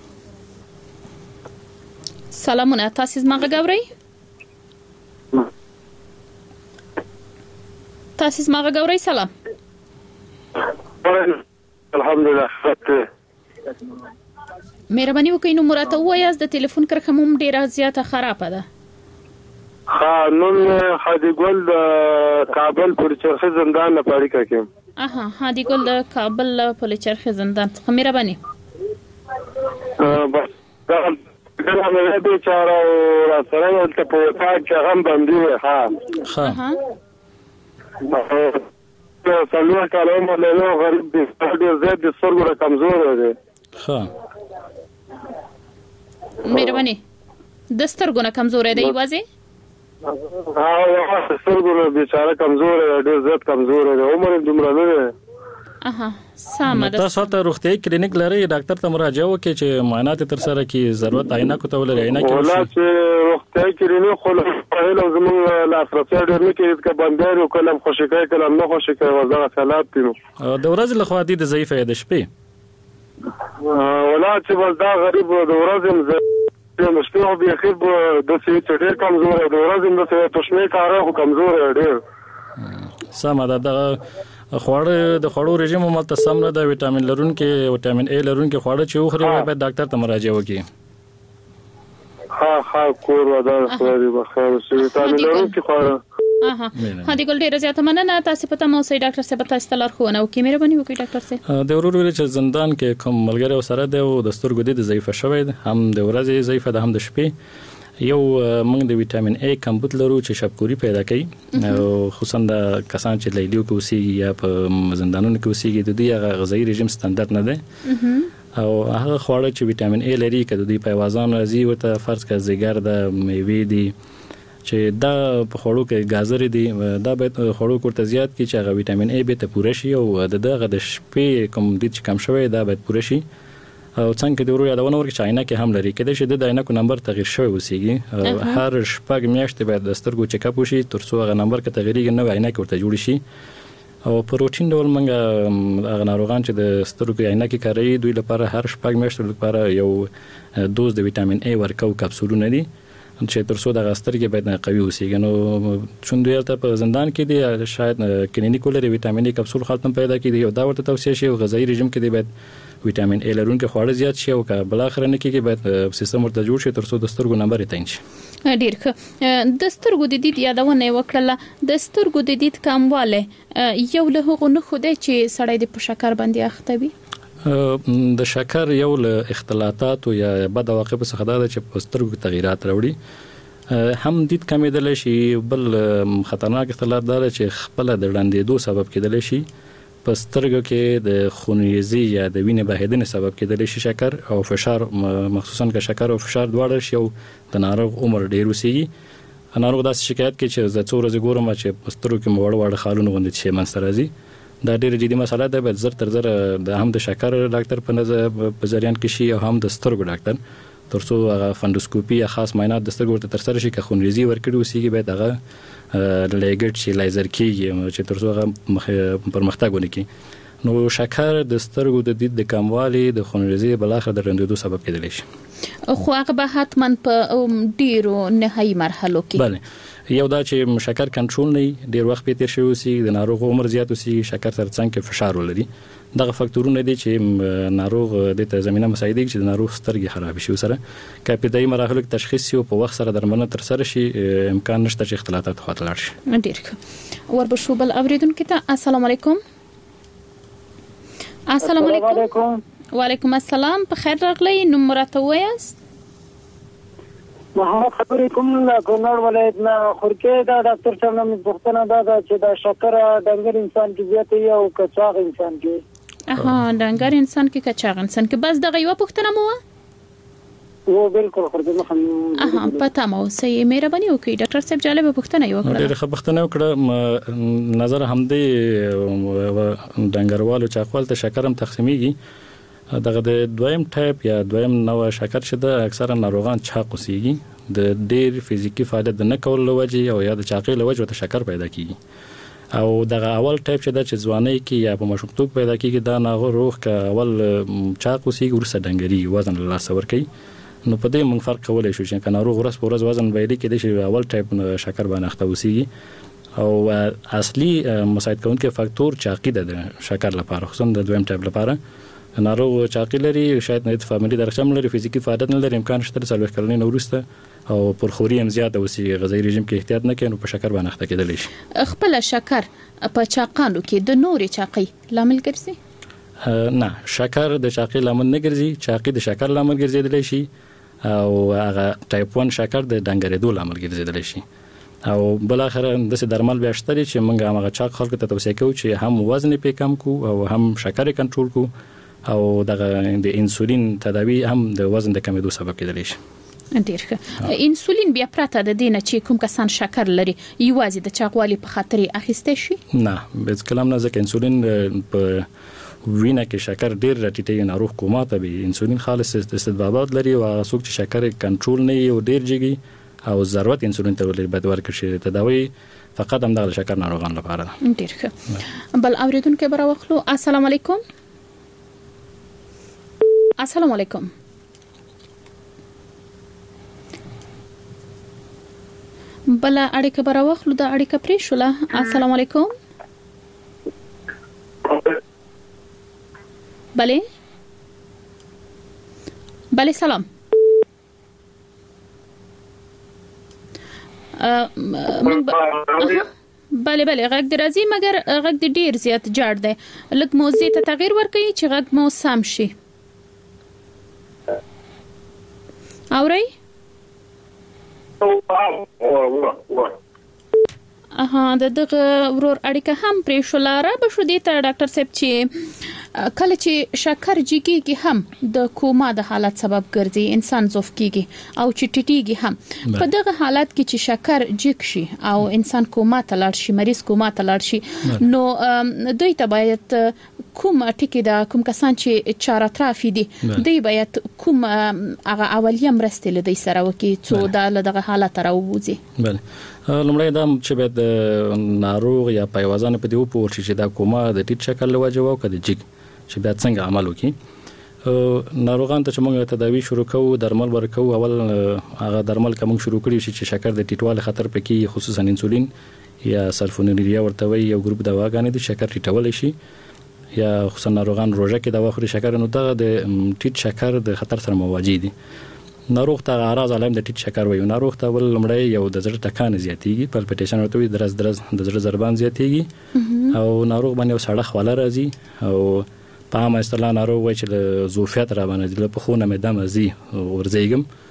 Speaker 4: سلامونه تاسو ما غوړی تاسو ما غوړی سلام
Speaker 5: الحمدلله
Speaker 4: مهرباني وکړئ نو مرته وایاست د ټلیفون کرخه مم ډیره زیاته خرابه ده
Speaker 5: ها نن هادي ګل د کابل پر چرخه زندان نه پاړی کوم
Speaker 4: اها هادي ګل د کابل پر چرخه زندان څخه مهرباني
Speaker 5: بس دا مې به چاره را سره ته په کار هم باندې ها
Speaker 4: ها
Speaker 5: ها څلور کاله عمر له غریب دي ډېر زیات د سرګره کمزور دي
Speaker 6: ها
Speaker 4: مهرباني د سترګونه کمزور دی وازي
Speaker 5: ها د سرګره بیچاره کمزور دی ډېر زیات کمزور دی عمر دومره نه دی
Speaker 4: اها سم ده
Speaker 6: تاسو ته روغتي کلینیک لري ډاکټر ته مراجعه وکړئ چې معاینات تر سره کی ضرورت عینه کوته ولري عینه کې
Speaker 5: ولا چې روغتي کلینیک خو له زمون لاسرسي ډېر نه کېږي چې باندې یو کلم خوشکای کلم نه خوشکای وزاره حالات دي نو
Speaker 6: د ورځې لخوا دي د ضعیفه د شپې
Speaker 5: ولا چې ولدا غریب د ورځې د مشکل به خيب د سې ډېر کمزور دی ورځې د څه تشمه کار خو کمزور دی ډېر
Speaker 6: سم ده د خواړه د خواړو رژیم ملتسم نه د وټامین لرونکي وټامین ای لرونکي خواړه چې وخوري باید ډاکټر ته مراجعه وکړي
Speaker 5: ها ها کور ودا خوري بخیر شي وټامین لرونکي خواړه
Speaker 4: اها هدي ګل ډیره زیاته مننه تاسو په تاسو سي ډاکټر صاحب تاسو لار خو نه وکي مهرباني وکړئ ډاکټر صاحب
Speaker 6: د ورور ویل چې زندان کې کوم ملګری سره دی او د سترګو د ضعیفه شوی هم د ورځې ضعیفه ده هم د شپې یو موږ د وټامین ای کمبود لرو چې شبکوري پیدا کوي او خصوصا د کسان چې لیلیو کې اوسېږي یا په زندانونو کې اوسېږي د دې غذایی رژیم ستاندرد نه دی او هغه خواړه چې وټامین ای لري کله دوی په وزن راځي ورته فرض کړه زیګر د میوې دي چې دا په خوړو کې گازر دي دا باید خوړو کوته زیات کی چې هغه وټامین ای به ته پوره شي او د دغه د شپې کوم د چې کم شوی دا باید پوره شي او څنګه د ورو یادونه ورکړي چې عینه کې هم لري کله چې د عینه کو نمبر تغیر شوی وسیږي هر شپږ میاشتې باید د سترګو چیک اپ وشي ترڅو هغه نمبر کې تغیرېږي نو عینه کې ورته جوړ شي او په روټین ډول موږ هغه ناروغان چې د سترګو عینه کې کاروي دوی لپاره هر شپږ میاشتې لپاره یو دوز د وټامین ای ورکو کپسولونه دي چې ترڅو د سترګې باید قوي وسیږي نو چون دوی ته په زندان کې دي شاید کلینیک لري وټامین ای کپسول خلک پیدا کړي او دا ورته توصیه شي او غذایی رژیم کې دی باید وټامین ای لرونکي خواړه زیات شي او که بل اخر نه کېږي باید سیستم ورته جوړ شي ترڅو د سترګو نمبر یې تعین شي
Speaker 4: ډیر ښه د سترګو د دید یادونه وکړه د سترګو د دید کمواله یو له هغو نه خوده چې سړی د شکر باندې اخته وي
Speaker 6: د شکر یو له اختلاطات او یا بد عواقب څخه دا چې په سترګو تغیرات راوړي هم دید کمیدل شي. بل خطرناک اختلال دا چې خپل د ړندېدو سبب کېدل شي. په سترګو کې د خونریزي یا د وینې بهیدنې سبب کېدلی شي شکر او فشار، مخصوصا که شکر او فشار دواړه شي او د ناروغ عمر ډېر وسیږي. ناروغ داسې شکایت کوي چې زه څو ورځې ګورم چې په سترګو کې مې وړه وړه خالونه غوندې شی منځته راځي. دا ډېره جدي مسله ده. باید زر تر زره د هم د شکر ډاکټر په نظر په جریان کې شي او هم د سترګو ډاکټر، ترڅو هغه فندوسکوپي یا خاص معاینات د سترګو ورته ترسره شي. که خونریزي ورکړي وسیږي باید هغه لیګټ شي، لیزر کېږي چې ترڅو هغه پرمختګ ونکړي. نو شکر د سترګو د دید د کموالي د خونریزي بلاخره د ړندېدو سبب کېدلی شي.
Speaker 4: خو هغه به حتما په ډیرو نهایي مرحلو کې
Speaker 6: بله یو دا چې شکر کنټرول نه ډیر وخت په تیر شي وسی، د ناروغ عمر زیات وسی، شکر تر څنګ کې فشار ولري. دغه فاکتورونه دي چې ناروغ د ته زمينه مساعده چې د ناروغ سترګې خراب شي. سره که په دای مراحلو کې تشخیص او په وخت سره درملنه تر سره شي، امکان نشته چې اختلالات خاطر لاړ شي.
Speaker 4: ډیر ښه. وربشو بل اوریدونکو ته السلام علیکم. السلام علیکم. وعلیکم السلام. په خیر راغلی. نوم راته وایاست؟
Speaker 11: محمد خبرې کوم له کونړ ولایت نه. خورکې دا ډاکټر صاحب نن پوښتنه دا ده چې دا شکر ډنګر انسان کې زیات دی او کچاغ انسان کې؟
Speaker 4: اها ډنګر انسان کې کچاغ انسان کې. بس دغه یو پوښتنه مو
Speaker 11: و بالکل خورکې مخه
Speaker 4: اها پتا مو سي مهرباني وکړئ. ډاکټر صاحب جالب پوښتنه یو کړه.
Speaker 6: ډېر ښه پوښتنه وکړه. نظر همدې ډنګروالو چاقوال ته شکر هم تقسیمېږي. دغه د دویم ټایپ یا دویم نوع شکر چې د اکثره ناروغان چاق وسیږي د ډېر فزیکی فعالیت نه کول لوجه او یا د چاقي لوجه ته شکر پیدا کیږي. او دغه اول ټایپ چې د ځوانۍ کې یا په مشروطیت پیدا کیږي دا ناروغ ک اول چاق وسیږي ورسره ډنګري وزن له لاس ور کوي. نو په دې موږ فرق کولای شو چې ناروغ ورځ په ورځ وزن وایي کې د اول ټایپ شکر باندې اخته وسیږي. او اصلي مساعد کوونکی فاکتور چاقي ده شکر لپاره، خصوصا د دویم ټایپ لپاره. ناروغ چاقي لري، شاید نه د فاميلي درجه لري، فزیکی فعالیت نه لري، امکان شته څلور کلنۍ نو ورسته او پرخوري هم زیاته وسی، غذایی رژیم کې احتیاط نه کوي نو په شکر باندې اخته کېدلی شي.
Speaker 4: خپل شکر په چاقانو کې د نورې چاقي لامل ګرځي؟
Speaker 6: نه، شکر د چاقي لامل نه ګرځي، چاقي د شکر لامل ګرځیدلی شي او هغه ټایپ ون شکر د ډنګرېدو لامل ګرځیدلی شي. او بل اخر د درمل بیا شته چې موږ هغه چاق خلکو ته توصیه کوو چې هم وزن یې کم کو او هم شکر کنټرول کو او دغه د انسولین تداوی هم د وزن د کمیدو سبب کېدلی شي.
Speaker 4: ډیر ښه. انسولین بیا پرته د دینه چې کوم کسان شکر لري یوازې د چاقوالي په خاطر اخیسته شي؟
Speaker 6: نه، به کلام نه، ځکه انسولین په وینه کې شکر ډیر راټیټي ناروغ کومه ته به انسولین خالص استدبابات لري او څوک چې شکر کنټرول نه یو ډیر جګي او ضرورت انسولین ته ولري باید ورکړي شي. تداوی فقط هم د شکر ناروغان لپاره ده.
Speaker 4: ډیر ښه. بل اوریدونکو به راوخلو. السلام علیکم. السلام علیکم. بل اړیکه به راوخلو. د اړیکه پرې شوله. السلام علیکم. بله بله سلام. بله بله غږ د راځي مګر غږ د ډیر زیات جاړ دی. لږ موضوع ته تغییر ورکړئ چې غږ مو سم شي. اورئ؟ اها د دغه ورور اړیکه هم پرې شوله. را به شو دې ته ډاکټر صاحب چې کله چې شکر جګیږي هم د کوما د حالت سبب ګرځي، انسان ضعف کیږي او چې ټیټیږي هم. په دغه حالت کې چې شکر جګ شي او انسان کوما ته لاړ شي، مریض کوما ته لاړ شي، نو دوی ته باید کوم ټکی دا کوم کسان چې چاره ترافي دي دوی باید کوم هغه اولیه مرسته لدی سره وکي څو دا دغه حالت راووځي.
Speaker 6: بله لمړی دا چې باید ناروغ یا پایوازان په دې وپوه شي چې دا کومه د ټیټ شکل لوجه او کده جګ چې بیا څنګه عمل وکړي. ناروغان ته چې موږ تداوی شروع کوو، درمل ورکو، اول هغه درمل کوم شروع کړی شي چې شکر د ټیټوالي خطر پکې، خصوصا انسولین یا سلفونیلیا ورته وي، یو ګروپ دواګانې د شکر ټیټول شي یا خصوصا ناروغان روزه کې دوا خوري شکر، نو دغه د ټیټ شکر د خطر سره مواجه دي. ناروغ ته اعراض علائم د ټیټ شکر وي. ناروغ ته ول لمړی یو د زړه ټکان زیاتېږي، پلپټیشن ورته وي، درز درز د زړه ضربان زیاتېږي او ناروغ باندې یو سړه خواله راځي او په عامه اصطلاح ناروغ وایي چې د زوفیت را باندې د پخونه مې دم ازي ورزيګم.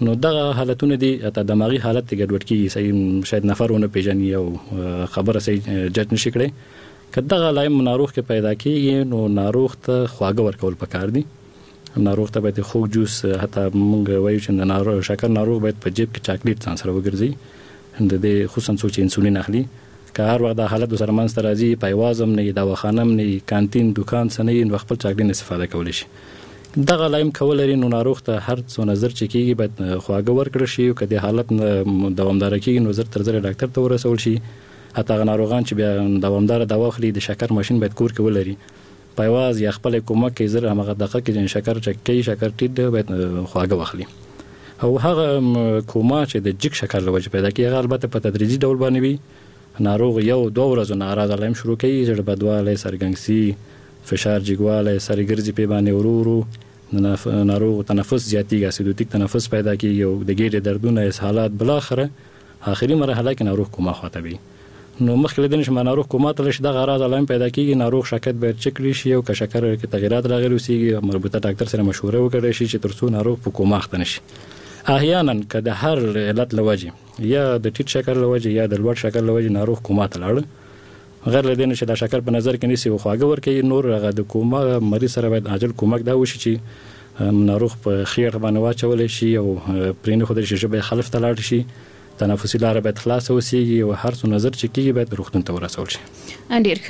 Speaker 6: نو دغه حالتونه دي ته دماغي حالت کې ګډوډ کیږي صحیح شاید نفرونه پیژني او خبره صحیح جج نشي کړي کله غلایم ناروغ کې پیدا کیږي نو ناروغ ته خواږه ورکول پکار دي ناروغ ته باید خوږ جوس حتی موږ وایو چې ناروغ شکر ناروغ باید په جیب کې چاکلیټ ځان سره وګرځي د دې خصوصا څو چې انسولین اخلي که هر وخت د حالت سره منځ ته راځي پیوازم نه دواخانه نه کانتین دکان سنې نو خپل چاکلیټ استفاده کولی شي دغه لایم کول لري نو ناروغ ته هر څو نظر چې کیږي باید خواږه ورکړي شي او کله حالت دوامدار کیږي نو زر تر زر ډاکټر ته ورسول شي اته ناروغان چې بیا دوامدار دوا اخلي د شکر ماشين باید کور کې ولري پایواز یا خپل کومک کې زر هغه دغه کې شکر چک کوي شکر ټیټ باید خواږه واخلي او هغه کومه چې د جګ شکر لوجه پیدا کیږي البته په تدریجي ډول باندې وي ناروغ یو دوه ورځې ناراض لایم شروع کوي زړه بدواله سرګنګسي فشار جګواله سرګرځي په باندې ورورو ناروغ تنفس زیاتیږي اسیدوتیک تنفس پیدا کیږي او د ګیډې دردونه اسهالات بل اخره اخري مرحله کې ناروغ کومه خاطبي نو مخکې د نشم ناروغ کومه تل شي د غراض علائم پیدا کیږي ناروغ شکایت به چکري شي او که شکر کې تغیرات راغلي وسیږي مربوطه ډاکټر سره مشوره وکړي شي چې ترڅو ناروغ په کومه اخته نشي احیانا که د هر علت لوجه یا د ټیټ شکر لوجه یا د لوړ شکر لوجه ناروغ کومه تلاړ غیر له دې نه چې دا شکر په نظر کې نیسي او خواږه ورکوي نور هغه د کومه مریض سره باید عاجل کومک دا وشي چې ناروغ په خیر باندې واچول شي او پرینه خو د شیشه خلف تلاړ شي تنفسي لاره باید خلاص اوسېږي او هر څو نظر چې کیږي باید روغتون ته ورسول شي
Speaker 4: انډیر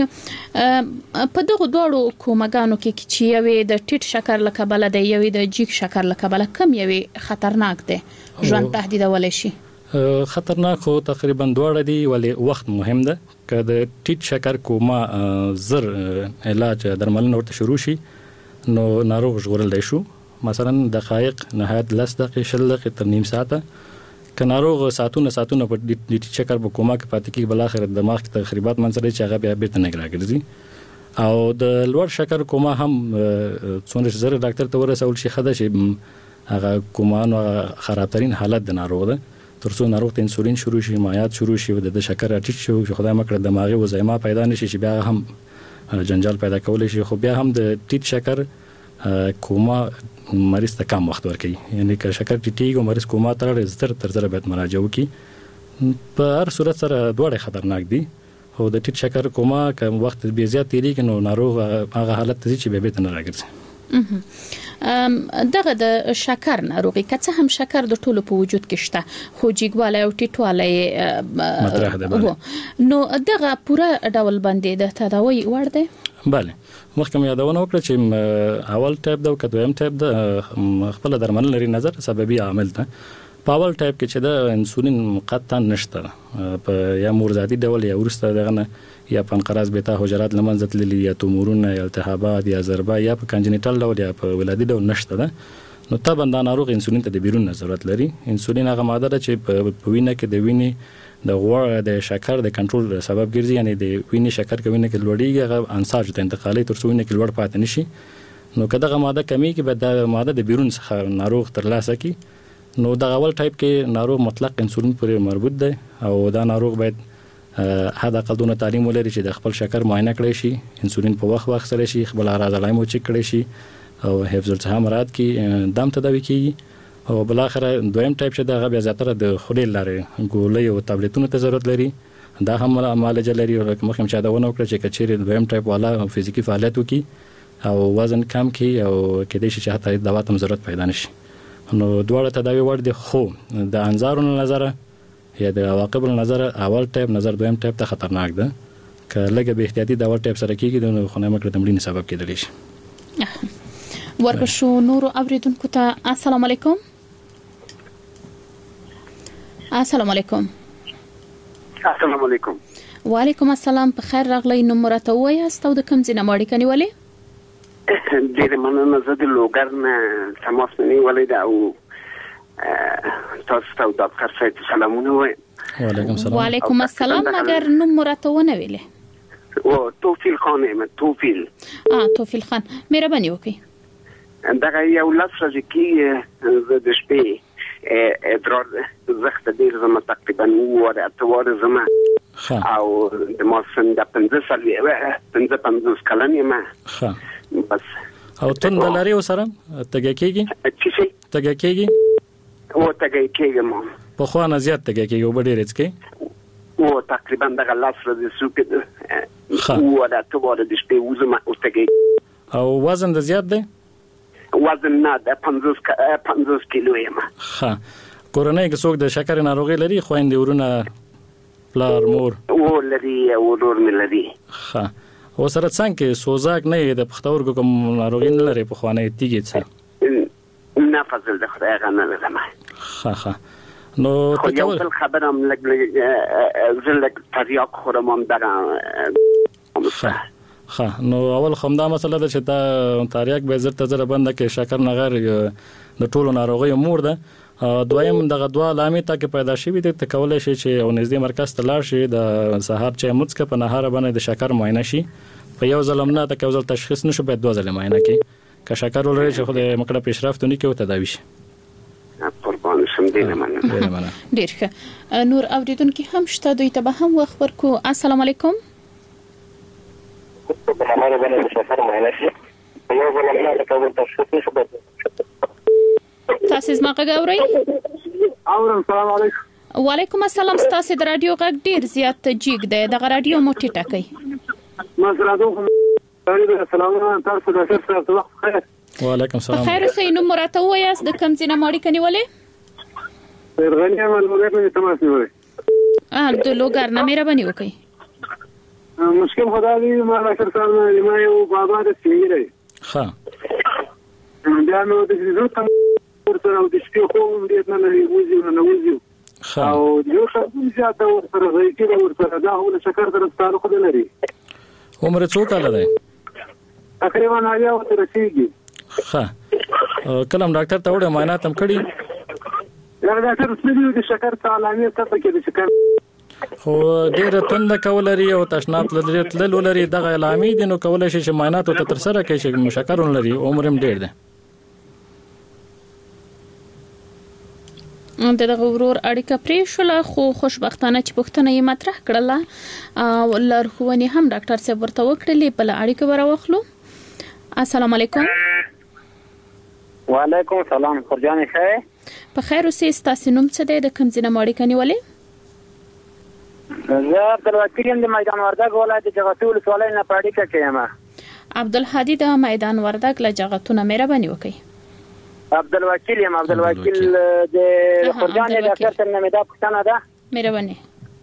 Speaker 4: په دغه دوړو کومګانو کې چې یوې د ټیټ شکر لکبل د یوې د جګ شکر لکبل کم یوې خطرناک ده ژوند تهدیدول شي
Speaker 6: خطرناک خو تقریبا دواړه دي ولې وخت مهم ده که د ټیټ شکر کومه زر علاج درملنه ورته شروع شي نو ناروغ ژغورل دی شو مثلا دقایق نهایت لس دقیقې شل دقیقې تر نیم ساعته که ناروغ ساعتونه ساعتونه په ټیټ شکر په کومه کې پاتې کیږي بل اخر دماغ کې تخریبات منځري چې هغه بیا بیرته نه راګرځي او د لوړ شکر کومه هم څونه زر ډاکټر ته ورسول شي خدای شي هغه کومه نو خرابترین حالت د ناروغ ده ترڅو ناروغ ته انسولین شروع شي مایعات شروع شي د شکر ټیټ شي چې خدای مکړه دماغي وزایما پیدا نشي چې بیا هم جنجال پیدا کول شي خو بیا هم د ټیټ شکر کومه مریض ته کم وخت ورکړي یعنی که شکر ټیټیږي او مریض کومه تر زر تر زر باید مراجعه وکړي په هر صورت سره دوړې خطرناک دي او د ټیټ شکر کومه که وخت بیا زیات تیریږي نو ناروغ هغه حالت ته چې به نه راګرځي
Speaker 4: دغه د شکر ناروغي که څه هم شکر د ټولو په وجود کې شته خو جګواله او ټیټواله
Speaker 6: مطرح ده
Speaker 4: نو دغه پوره ډول باندې د تداوی وړ دی
Speaker 6: بله مخکې یادونه وکړه چې اول ټایپ دا او دویم ټایپ دا خپل درمل لري نظر سببي عامل ده په اول ټایپ کې چې د انسولین قطعا نشته په یا مورزادي ډول یا ورسته دغه یا پنقراز بیتا حجرات لمنځه تللي یا تومورونه یا التهابات یا ضربه یا په کنجنیټال ډول یا په ولادي ډول نشته ده نو طبعا دا ناروغ انسولین ته د بیرون ضرورت لري انسولین هغه ماده ده چې په وینه کې د وینې د غوړ د شکر د کنټرول سبب ګرځي یعنی د وینې شکر کې وینه کې لوړیږي هغه انساج ته انتقالي تر څو وینه کې لوړ پاتې نشي نو کله هغه ماده کمی کې به د ماده د بیرون څخه ناروغ ترلاسه کی نو د اول ټایپ کې ناروغ مطلق انسولین پورې مربوط دی او دا ناروغ باید حد اقل دونه تعلیم ولري چې د خپل شکر معاینه کړی شي انسولین په وخت وخت سره شي خپل اعراض علایمو چک کړی شي او حفظ الصحه مراد کې دام تداوی کیږي او بل اخر دویم ټایپ چې دا بیا زیاتره د خوري لارې ګولې او ټابلیټونو ته ضرورت لري دا هم معالجه لري او مخکې چې دا ونه وکړي چې کچېر دویم ټایپ والا فزیکی فعالیت وکړي او وزن کم کړي او کېدای شي چې حتی دوا ته ضرورت پیدا نشي نو دواړه تداوی ور دي خو د انظارونو نظر یا د عواقب نظر اول ټایپ نظر دویم ټایپ ته خطرناک ده که لږه به احتیاطي د اول ټایپ سره کېږي نو خو نه مکړه تمرین سبب کېدلی شي
Speaker 4: ورکشو نور اوریدونکو ته السلام علیکم السلام علیکم
Speaker 12: السلام علیکم
Speaker 4: وعلیکم السلام په خیر راغلی نو مرته وایاست او د کوم ځای نه ماړی کنیولې
Speaker 12: ډېر مننه زه د لوګر نه تماس نیولې ده او تاسو ته ډاکټر صاحب سلامونه وایم
Speaker 6: وعلیکم السلام
Speaker 4: وعلیکم السلام مگر نو مرته ونه ویلې
Speaker 12: او توفیل خان یم توفیل
Speaker 4: اه توفیل خان مهرباني وکړئ
Speaker 12: دا یو لاس ورځې کې زه د شپې ادرار زخت ډېر زما تقریبا واره اتوار زما او د ماسن د پنځه سالي پنځه پنځه کلن یم بس
Speaker 6: او تند لري وسره تګه کېږي
Speaker 12: چې شي
Speaker 6: تګه کېږي
Speaker 12: او تګي کېږم
Speaker 6: په خو نه زیات تګي کې یو ډېر رڅ کې
Speaker 12: او تقریبا دغه لاس ورځې سوپ او دا ته وره د شپې وزم او تګي
Speaker 6: او وزن د زیات دی
Speaker 12: وزن نه د پنځوس کیلو یم
Speaker 6: ها کورنۍ کې څوک د شکر ناروغي لري خويندې ورونه پلار مور
Speaker 12: او لري او ورور مې لري
Speaker 6: ها او سره څنګه سوزاک نه د پختورګو کوم ناروغي نه لري په خوانه تیږي څه
Speaker 12: نه فضل د خدای غنه لرم
Speaker 6: ها ها نو
Speaker 12: ته یو بل خبرم لګ زلک تریاک خورم دغه
Speaker 6: ها نو اول خمدا مسله ده چې دا تریاک به زړه زړه بنده کې شکر نه غیر د ټولو ناروغي مور ده دویم دغه دوا علامې ته کې پیدا شي د تکول شي چې او نږدې مرکز ته لاړ شي د سهار چې مڅکه په نهار باندې د شکر معاینه شي په یو ځل نه ته کوزل تشخیص نشو په دوه ځله معاینه کې که شکر ولري چې خو د مکړه پیشرفتونه کې او تداوي شي
Speaker 12: قربان شم دې نه مننه
Speaker 4: ډیر ښه نور اوریدونکو هم شته دوی ته به هم وخت ورکو السلام علیکم
Speaker 13: په هغه باندې شکر معاینه شي په یو ځل نه ته کوزل تشخیص نشو په
Speaker 4: تاسو زما غږورئ
Speaker 5: اورم السلام علیکم
Speaker 4: وعلیکم السلام تاسو د رادیو غږ ډیر زیات جګ دی د رادیو موټی ټکای
Speaker 5: ما سره دوه السلام علیکم تاسو د ښه وخت خیر
Speaker 6: وعلیکم السلام
Speaker 4: خیر اوسئ نو مرته وایاس د کم ځینه ماړی کني ولې
Speaker 5: غنی عمل وګړي نه تماس نیولې
Speaker 4: ا د لوګار نه مهرباني وکړئ
Speaker 5: مشکل خدای دې ما راکړ سره ما یو بابا د سیری
Speaker 6: ها
Speaker 5: دا نو د دې ته ورته او د شپې خو دې نه لري وځي نه وځي او یو څه زیاته ورته راځي ورته دا هو شکر درستانه خو لري
Speaker 6: عمر څو کال دی
Speaker 5: تقریبا هغه ورته رسیږي
Speaker 6: ها کلم ډاکټر ته وړه معاینات هم کړی
Speaker 5: دا ډاکټر سپیډیو د شکر تعالی ته پکې د شکر
Speaker 6: خو ډیره تند کول لري او تشنات لري تل لري دغه علامې دي نو کول شي چې معاینات ته تر سره کوي چې مشکرون لري عمر هم ډیر دی
Speaker 4: دغه ورور اړیکه پرې شوله خو خوشبختانه چې پښتنه یې مطرح کړله او لارښوونې هم ډاکټر صاحب ورته وکړلې بل اړیکه وراوخلو السلام علیکم
Speaker 13: وعلیکم السلام خورجان ښه
Speaker 4: په خیر اوسئ تاسو نوم څه دی د کوم ځای نه ماړی کني ولې
Speaker 13: زه عبدالوکیل یم د میدان وردګ ولایت د جغتو ولسوالۍ نه په اړیکه کې یم
Speaker 4: عبدالهادي د میدان وردګ له جغتونه مهرباني وکړئ
Speaker 13: عبدالوکیل یم عبدالوکیل د خورجان ډاکټر ته نمیدا پښتنه ده
Speaker 4: مهرباني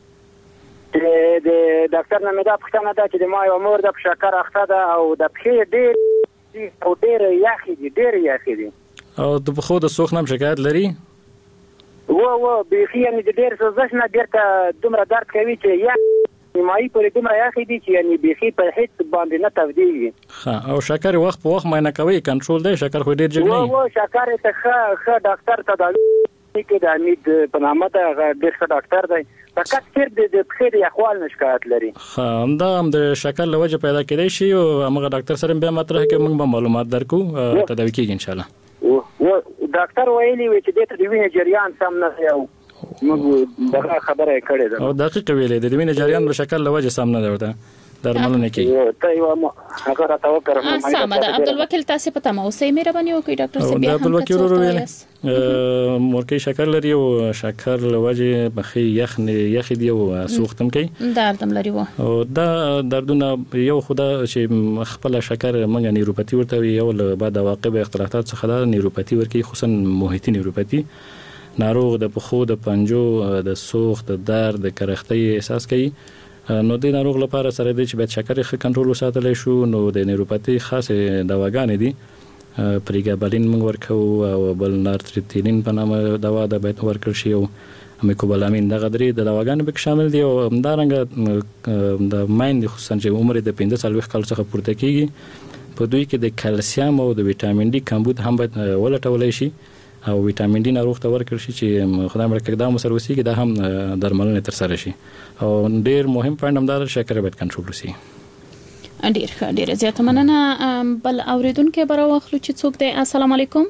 Speaker 13: د ډاکټر نمیدا پښتنه ده چې د ما یو مور د شکر اخته ده او د پښې ډېر او ډېر یخي دي ډېر یخي دي
Speaker 6: او د بخو د سوخ نام شکایت لري
Speaker 13: و و بيخي یعنی د ډېر سوزش نه ډېر دومره درد کوي چې یا نیمایي پورې دومره یخي دي چې یعنی بيخي په هیڅ باندې نه تودېږي
Speaker 6: ها او شکر وخت په وخت معاینه کوي کنټرول دی شکر خو ډېر جګ نه
Speaker 13: و و شکر ته ښه ښه ډاکټر تداوي کې د امید په نامه ده ډېر ښه ډاکټر دی فقط صرف د پښې د یخوال نه شکایت لري
Speaker 6: ها همدا هم د شکر له وجه پیدا کېدای شي او هغه ډاکټر سره بیا مطرح کې موږ به معلومات درکو تداوي کېږي ان شاء الله
Speaker 13: و ډاکټر ویلي و چې د وینې جریان سم نه دی او موږ دغه خبره کړې ده
Speaker 6: او دقیق ویلې د وینې جریان په شکل له وجه سم نه دی ورته درملنه کوي
Speaker 13: ته یو هغه راته وکړم
Speaker 4: سم ده عبدالوکیل تاسو په تمه اوسئ مهرباني وکړئ ډاکټر صاحب بیا هم
Speaker 6: عبدالوکیل ویل مورکي شکر لري او شکر له وجه بخي یخ یخ دی او سوختم کوي
Speaker 4: دردم لري و
Speaker 6: او دا دردونه یو خدا چې خپل شکر منګه نیوروپاتی ورته یو له بعد واقع به اختلافات څخه دا نیوروپاتی ورکی خصوصا محیطي نیوروپاتی ناروغ د پخو د پنجو د سوخت د درد د کرختۍ احساس کوي نو د ناروغ لپاره سره د چې باید شکر ښه کنټرول وساتل شي نو د نیوروپاتی خاصه دواګانې دي پریګابالین موږ ورکو او بل نارتریتینین په نامه دوا د باید ورکړ شي او میکوبالامین دغه درې د دواګانو به شامل دي او همدارنګه د مایند خصوصا چې عمر د پنځه څلوېښت کال څخه پورته کیږي په دوی کې د کلسیم او د وټامین ډي کمبود هم باید ولټول شي او وټامین ډي ناروغ ته ورکړ شي چې خدای مړ کړه دا مسروسي کې دا هم درملنه تر سره شي او ډیر مهم پوینټ هم دا شکر باید کنټرول شي
Speaker 4: ډیر ښه ډیر زیاته مننه بل اوریدونکو برا واخلو چې څوک دی السلام علیکم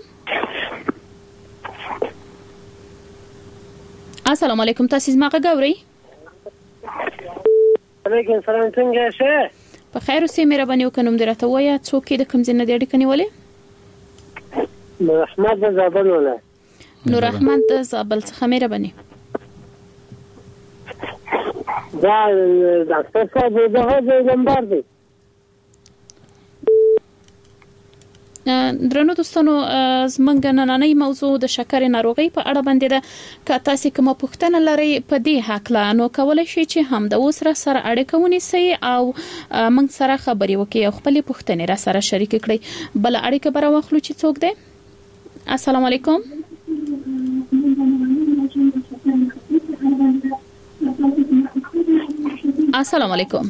Speaker 4: السلام علیکم تاسو زما غږورئ
Speaker 11: علیکم السلام څنګه شه
Speaker 4: په خیر اوسئ مهرباني وکړئ درته وایا څوک د کوم ځای نه دی اړیکه نیولې
Speaker 11: احمد زابل ولا
Speaker 4: نور احمد د زابل څخه مهرباني.
Speaker 11: دا ډاکټر صاحب دغه پیغمبر دی.
Speaker 4: درنو دوستانو زمونږ نننۍ موضوع د شکر ناروغي په اړه باندې ده. که تاسو کومه پوښتنه لرئ په دې حق لا نو کولای شئ چې هم د اوس را سره اړیکه ونیسئ او موږ سره خبرې وکړئ او خپل پوښتنې را سره شریک کړئ. بل اړیکه بر واخلو چې څوک دی. السلام علیکم. السلام علیکم.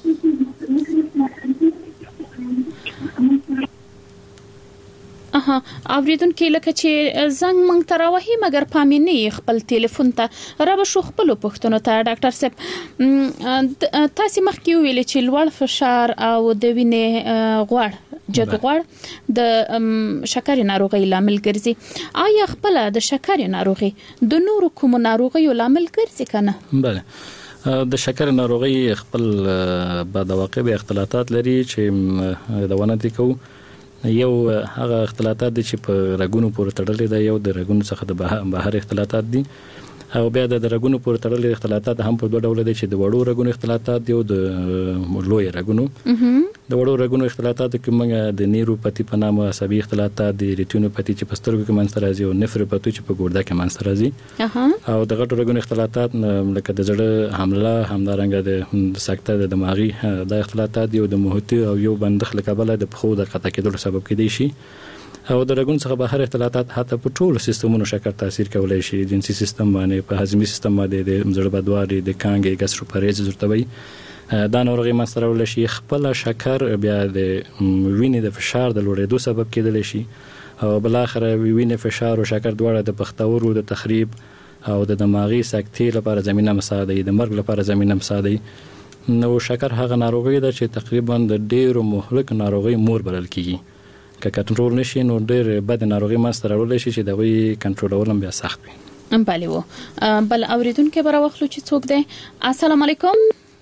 Speaker 4: اها اوریدونکو لکه چې زنګ مونږ ته راوهي مګر پامینه خپل ټلیفون ته را به شو خپل پوښتنو ته ډاکټر صاحب تاسو مخکې ویل چې لوړ فشار او د وینې غوړ جګ غوړ د شکر ناروغي لامل ګرځي. آیا خپل د شکر ناروغي د نورو کوم ناروغیو لامل ګرځي کنه؟
Speaker 6: بله د شکر ناروغي خپل بعد واقع به اختلالات لري چې د ونه دي کو یو هغه اختلالات دي چې په رګونو پورې تړلې ده. یو د رګونو څخه د بهر اختلالات دي او بیا د رګونو پورې تړلې اختلالات هم په دوه ډول دي چې د وړو رګونو اختلالات دي او د لوی رګونو. د وړو رګونو اختلالات کې موږ د نیوروپاثي په نامه عصبي اختلالات دي، ریټینوپاثي چې په سترګو کې منځته راځي او نفروپاثي چې په ګرده کې منځته راځي. او د غټو رګونو اختلالات لکه د زړه حمله همدارنګه د سکته د دماغي د اختلالات دي او د محیطي او یو بندخ لکبله د پخو د قطع کېدو سبب کېدای شي. او د رګونو څخه بهر اختلالات حتی په ټولو سیستمونو شکر تاثیر کولای شي. جنسي سیستم باندې، په هضمي سیستم باندې، د زړه بدواري، د کانګې ګاستروپاریزس ورته وایي دا ناروغي منځته راوړل شي. خپل شکر بیا د وینې د فشار د لوړېدو سبب کېدلی شي او بل اخر وینې فشار او شکر دواړه د پښتورو د تخریب او د دماغي سکتې لپاره زمينه مساعدي، د مرګ لپاره زمينه مساعدي. نو شکر هغه ناروغي ده چې تقریبا د ډېرو مهلک ناروغي مور بلل کیږي. که کنټرول نشي نو ډېر بد ناروغي منځته راوړل شي چې د وی کنټرولول هم بیا سخت وي.
Speaker 4: بله و بل اوریدونکو بر واخلو چې څوک دی. السلام علیکم.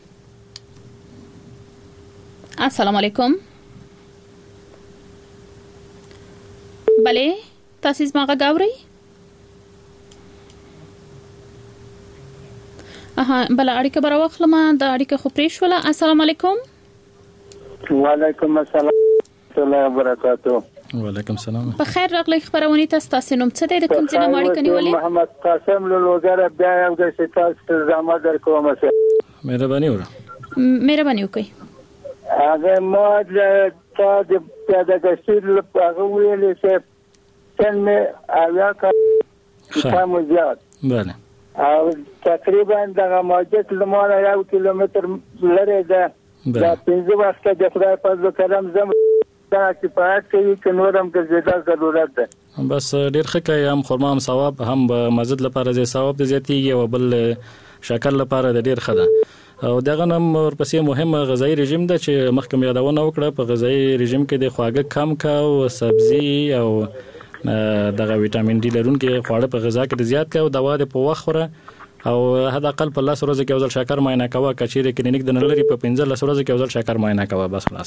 Speaker 4: السلام علیکم. بله تاسو زما غاوري. اها بل اړیکه بر واخلم د اړیکه خو پرې شوله. السلام علیکم.
Speaker 10: وعلیکم السلام ورحمۃ اللہ وبرکاتہ.
Speaker 6: وعلیکم السلام.
Speaker 4: په خیر راغلی خبرونه تاسو تاسو نوم څه دی د کوم ځای نه اړیکه نیولې؟
Speaker 10: محمد قاسم له لوګره بیا یو د ستاسو زما در کومه څه
Speaker 6: مهرباني وره
Speaker 4: مهرباني وکړئ.
Speaker 10: هغه ما د تا د پیداګشتي لپاره ویلې چې څنګه اویا کا کوم زیات
Speaker 6: بله
Speaker 10: او تقریبا دغه موجت لمانه یو کیلومتر لري ده. دا پنځه وخت د خدای په کرم زم دا کفایت کوي چې نورم کې زیاده ضرورت ده.
Speaker 6: بس ډیر ښه کوي، هم خرما هم ثواب، هم مزید لپاره زی ثواب د زیاتیږي او بل شکر لپاره د ډیر ښه ده. او دغه نم ورپسې مهمه غذایی رژیم ده چې مخکې یادونه وکړه. په غذایی رژیم کې د خواږه کم کا او سبزی او دغه وټامین ډي لرونکي خواړه په غذا کې زیات کا او دوا د په وخت خوره او حد اقل په لاس ورځې کې ځل شکر معاینه کوه. کچېره کلینیک د نلري په پنځه لاس ورځې کې ځل شکر معاینه کوه. بس خلاص.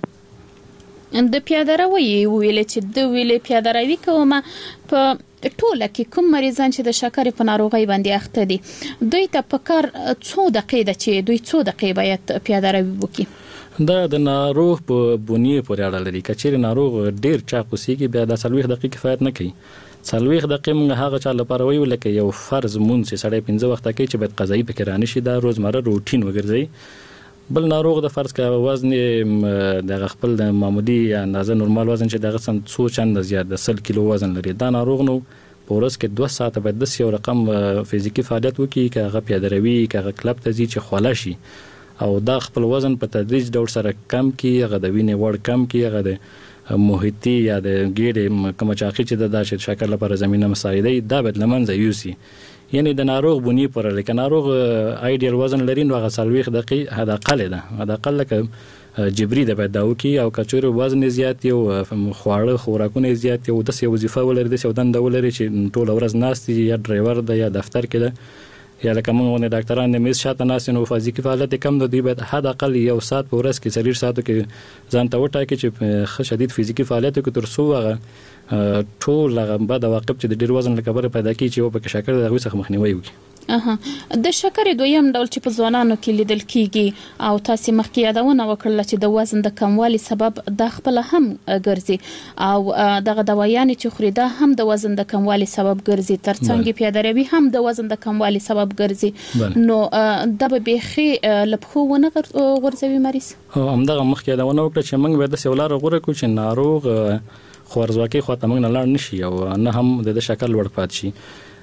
Speaker 4: د پیاده‌روي ویل چې د ویلې پیاده‌روي کومه په ټوله کې کوم مریضان چې د شکر په ناروغي باندې اخته دي دوی ته په کار څو دقیقې ده چې دوی څو دقیقې باید پیاده‌روي وکړي؟
Speaker 6: دا د ناروغ په بنیه پورې اړه لري. کچېره ناروغ ډیر چاقوسیږي بیا د څلوېښت دقیقې کفایت نه کوي. څلوېښت دقیقې موږ هغه چا لپاره ویو لکه یو فرض مونږ چې سړی پنځه وخت کوي چې باید قضایي فکر رانه شي، دا روزمره روټین وګرځي. بل ناروغ د فرض کا وزن د خپل د معمولی اندازه نورمال وزن چې دغه سم څو چنده زیات د سل کیلو وزن لري. دا ناروغ نو په ورځ کې دوه ساعته باید د یو رقم فزیکی فعالیت وکړي، که هغه پیاده‌روي، که هغه کلب ته ځي چې خوله شي او دا خپل وزن په تدریج ډول سره کم کړي، هغه د وینې وړ کم کړي، هغه د محیطي یا د ګیډې کوم چاقي چې د داسې شکر لپاره زمينه مساعده دا باید لمنځه یوسي. یعنی د ناروغ بنی پر لکه ناروغ ایډیال وزن لري نو هغه څلوېښت دقیقې حد اقل ده، حد اقل لکه جبري د باید دا وکي. او کچوري وزن زیات یو خواړه خوراکونه زیات یو د څه وظیفه ولري د څه دند ولري چې ټول ورځ ناستي یا ډرایور ده یا دفتر کې ده یا لکه موږ نه ډاکټران د میز شاته ناس نو فزیکي فعالیت کم د دوی باید حد اقل یو ساعت په ورځ کې څلور ساعتو کې ځان ته وټاکي چې خ شدید فزیکي فعالیت کې تر څو هغه ټول هغه بعد واقع چې د ډیر وزن لکبره پیدا کی چې او په شکر د غوښه څخه مخنیوي وکړي.
Speaker 4: اها د شکرې دویم ډول چې په ځوانانو کې لیدل کیږي او تاسو مخکې یادونه وکړل چې د وزن د کموالي سبب د خپل هم ګرځي او دغه دوايان چې خوري دا هم د وزن د کموالي سبب ګرځي ترڅنګ پیاده‌روي هم د وزن د کموالي سبب ګرځي نو د به بيخي لپخونه غورځوي مریض.
Speaker 6: همدغه مخکې یادونه وکړه چې موږ به د سولار غوړه کو چې ناروغ خورځواکي خواته موږ نه لاړ نشي او نه هم د شکر لوړ پات شي.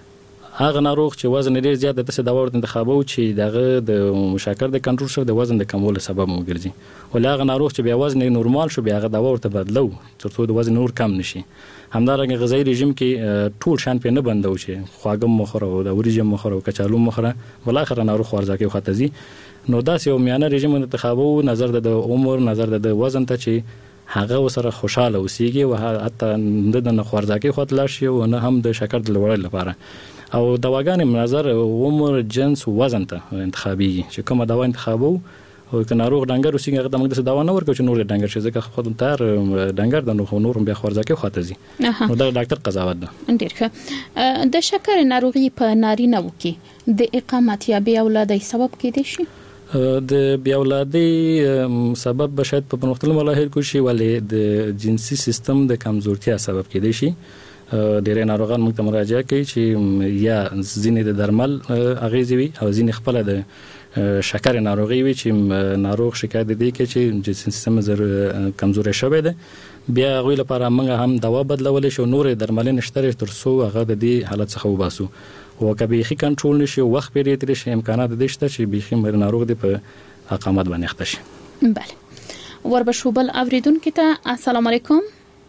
Speaker 6: هغه ناروغ چې وزن ډیر زیات د څه دوا ورته انتخابو چې دغه د شکر د کنټرول شو د وزن د کمولو سبب وګرځي ول هغه ناروغ چې بیا وزن نورمال شو بیا هغه دوا ورته بدلو ترڅو د وزن نور کم نشي. همدارنګه غذایی رژیم کې ټول شان په نه بندو چې خواږه مخره او د ورجم مخره او کچالو مخره ول اخر ناروغ ورځکه خاطزي نو داسې یو میانه رژیم انتخابو نظر د عمر نظر د وزن ته چې هغه وسره خوشاله اوسېږي او حتی د نه خورځکه خاطر لاشي او نه هم د شکر د لوړ لپاره او دواګانې منظر عمر جنس وزن ته انتخابي چې کومه دوا انتخابو او که ناروغ ډنګر اوسېږي هغه د موږ د دوا نه ورکو چې نور ډنګر شي ځکه خود تر ډنګر د نو نور بیا خورځکه خاطر زی نو دا ډاکټر قضاوت ده.
Speaker 4: ډیر ښه. د شکر ناروغي په نارینه وکي د اقامت یا بیا اولادي سبب کېدای شي؟
Speaker 6: د بیا اولادي سبب به شاید په مختلفو مراحل کې شي ولې د جنسي سیستم د کمزورتیا سبب کېدای شي. ډېر ناروغان موږ ته مراجعه کوي چې یا ځینې د درمل اغیزې وي او ځینې خپل د شکر ناروغي وي چې ناروغ شکایت دی کې چې جنسي سیستم زر کمزوري شوی دی بیا غوی لپاره موږ هم دوا بدلول شو نور درمل نشته تر څو هغه د دې حالت څخه وباسو او کبي خي کنټرول نشي وخت پیری تر شي امکانات د شته چې بيخي مر ناروغ دی په اقامت باندې اخته شي.
Speaker 4: بله وربشوبل اوریدونکو ته السلام علیکم.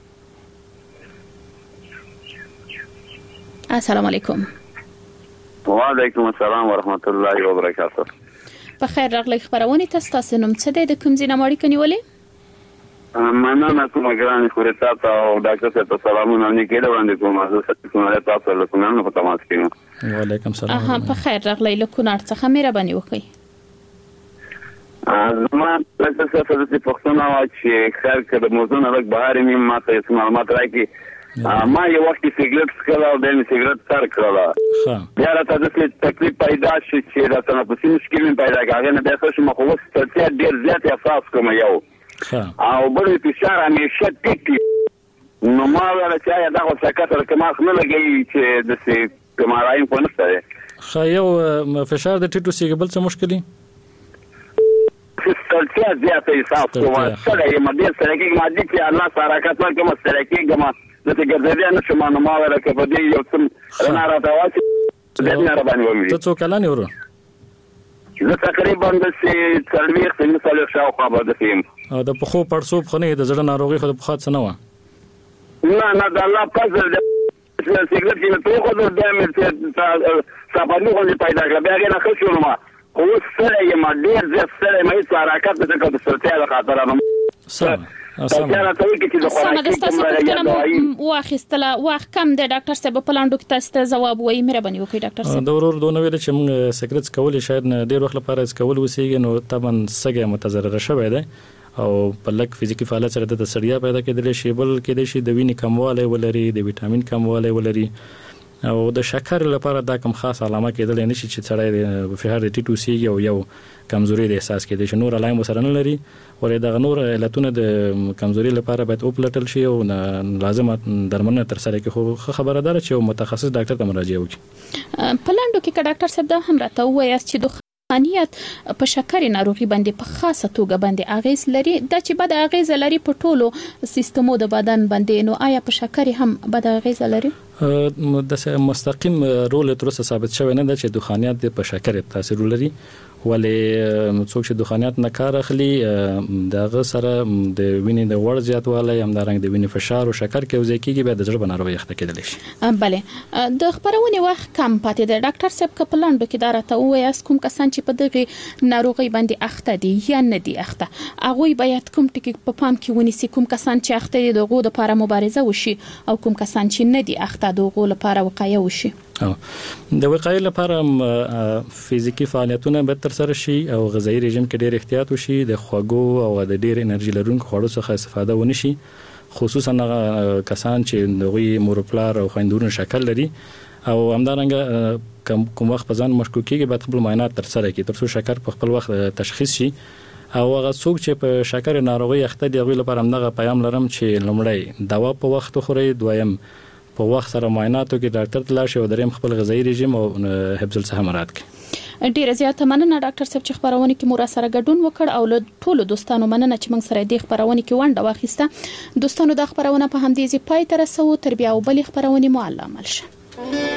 Speaker 4: السلام علیکم.
Speaker 14: وعلیکم السلام ورحمت الله وبرکاته.
Speaker 4: په خیر راغلی خبرونه تاسو نوم څه دی د کوم ځای نه مړی کني ولې؟
Speaker 14: مننه کوم ګران خورتا او ډاکټر ته سلامونه نه کېده وړاندې کوم زه کومه تاسو له کومه په تماس کې یم.
Speaker 6: وعلیکم السلام.
Speaker 4: اها په خیر راغلی له کونړ څخه مهرباني وکړئ.
Speaker 14: زما تاسو څه د پښتون او چې خیر کړه موضوع نه لګ بهر مې ماته اسم معلومات راکې ما یو وخت سیګریټ سکل او د سیګریټ تر کړل بیا راته د تکلیف پیدا شي چې دا تنفسي مشکل پیدا کاږي نه بیا څه مخ وس ته ډیر زیات احساس کوم یو او بل فشار همیشه ټیټ نو ما ولا چې دا څه کتر کما نه لګي چې د سې کمارایم په نشته
Speaker 6: خا یو فشار د ټیټو سیګ بل څه مشکلي
Speaker 14: ستړیا زیاته احساس کوم سره یې مدیر سره کې مادي چې الله سره کاته کوم سره کې ګما د ګرځېدل نه شمه نو ما ورکه په دې یو څم رڼا راته واسي د دې نه باندې ومه
Speaker 6: ته څو کلان ورو
Speaker 14: زه تقریبا د سې څلويخ څنګه سال شاو خو به د فیم
Speaker 6: او د پخو پړسوب خنه د زړه ناروغي خو په خاطر نه و
Speaker 14: نه نه د الله فضل د سیګریټ کې ته خو د دمر څه سبانو غوډي پیدا کړ بیا نه خښو نو ما خو سره یې ما ډیر زه سره مې څه حرکت د کوم څه ته خاطر نه
Speaker 6: سم
Speaker 14: سمه
Speaker 4: د تاسو پوښتنه واخیستله واخ کم د ډاکټر صاحب په لاندو کې تاسو ته جواب وایي مهرباني وکړئ ډاکټر صاحب.
Speaker 6: د ورور دونه ویل چې موږ سیګریټ کول شاید ډیر وخت لپاره کول وسیږي نو طبعا سګه متضرر شوی دی او په لک فزیکی فعالیت سره د سړیا پیدا کېدل شي بل کېدل شي د وینې کموالی ولري د وټامین کموالی ولري او د شکر لپاره دا کوم خاص علامه کېدل نه شي چې سړی په فشار د ټیټو سی یو یو کمزوري د احساس کېدل شي نور علائم سره نه لري ولې د نور علتونه د کمزوري لپاره باید اوپلټل شي او لازم درملنه تر سره کې خو خبره ده چې متخصص ډاکټر ته مراجعه وکړي.
Speaker 4: په لاندو کې ډاکټر صاحب دا هم راته وایي چې د خانیت په شکر ناروغي باندې په خاصه توګه باندې اغیز لري دا چې بد اغیز لري په ټولو سیستمو د بدن باندې نو آیا په شکر هم بد اغیز لري؟
Speaker 6: د مستقیم رول تر څه ثابت شوی نه ده چې د خانیت په شکر تاثیر لري ولې څوک چې د خانیت نه کار اخلي دغه سره د وینې د وړ زیاتوالی هم د رنګ د وینې فشار او شکر کې وځي کېږي به د زړه ناروغي اخته کېدلی شي.
Speaker 4: بله د خبرونې وخت کم پاتې دی ډاکټر صاحب که په لاندو کې دا راته ووایاست کوم کسان چې په دغې ناروغۍ باندې اخته دي یا نه دي اخته هغوی باید کوم ټکي په پام کې ونیسي کوم کسان چې اخته دي د هغو دپاره مبارزه وشي او کوم کسان چې نه دي اخته د هغو لپاره وقایه وشي؟
Speaker 6: د وقایې لپاره فزیکی فعالیتونه به تر سره شي او غذایی رژیم کې ډېر احتیاط وشي، د خوږو او د ډېر انرژي لرونکو خوړو څخه استفاده ونه شي، خصوصا کسان چې دغوی مورپلار او خويندورونه شکل لري او همدارنګه کوم وخت په ځان مشکوک کېږي باید خپل معاینات تر سره کړي ترڅو شکر په خپل وخت تشخیص شي. او هغه څوک چې په شکر ناروغي اخته دي هغوی لپاره همدغه پیغام لرم چې لومړی دوا په وخت خورئ، دویم په وخت سره معایناتو کې ډاکټر ته لاړ شئ او دریم خپل غذایی رژیم او حفظ الصحه مراعات کړئ.
Speaker 4: ډیره زیاته مننه ډاکټر صاحب چې خبرونه کې مو سره ګډون وکړ او له ټولو دوستانو مننه چې موږ سره د خبرونه کې ونډه واخیسته. دوستانو د خبرونه په همدې ځای پای ته رسو، تر بیا او بل خبرونه مو علامه شه.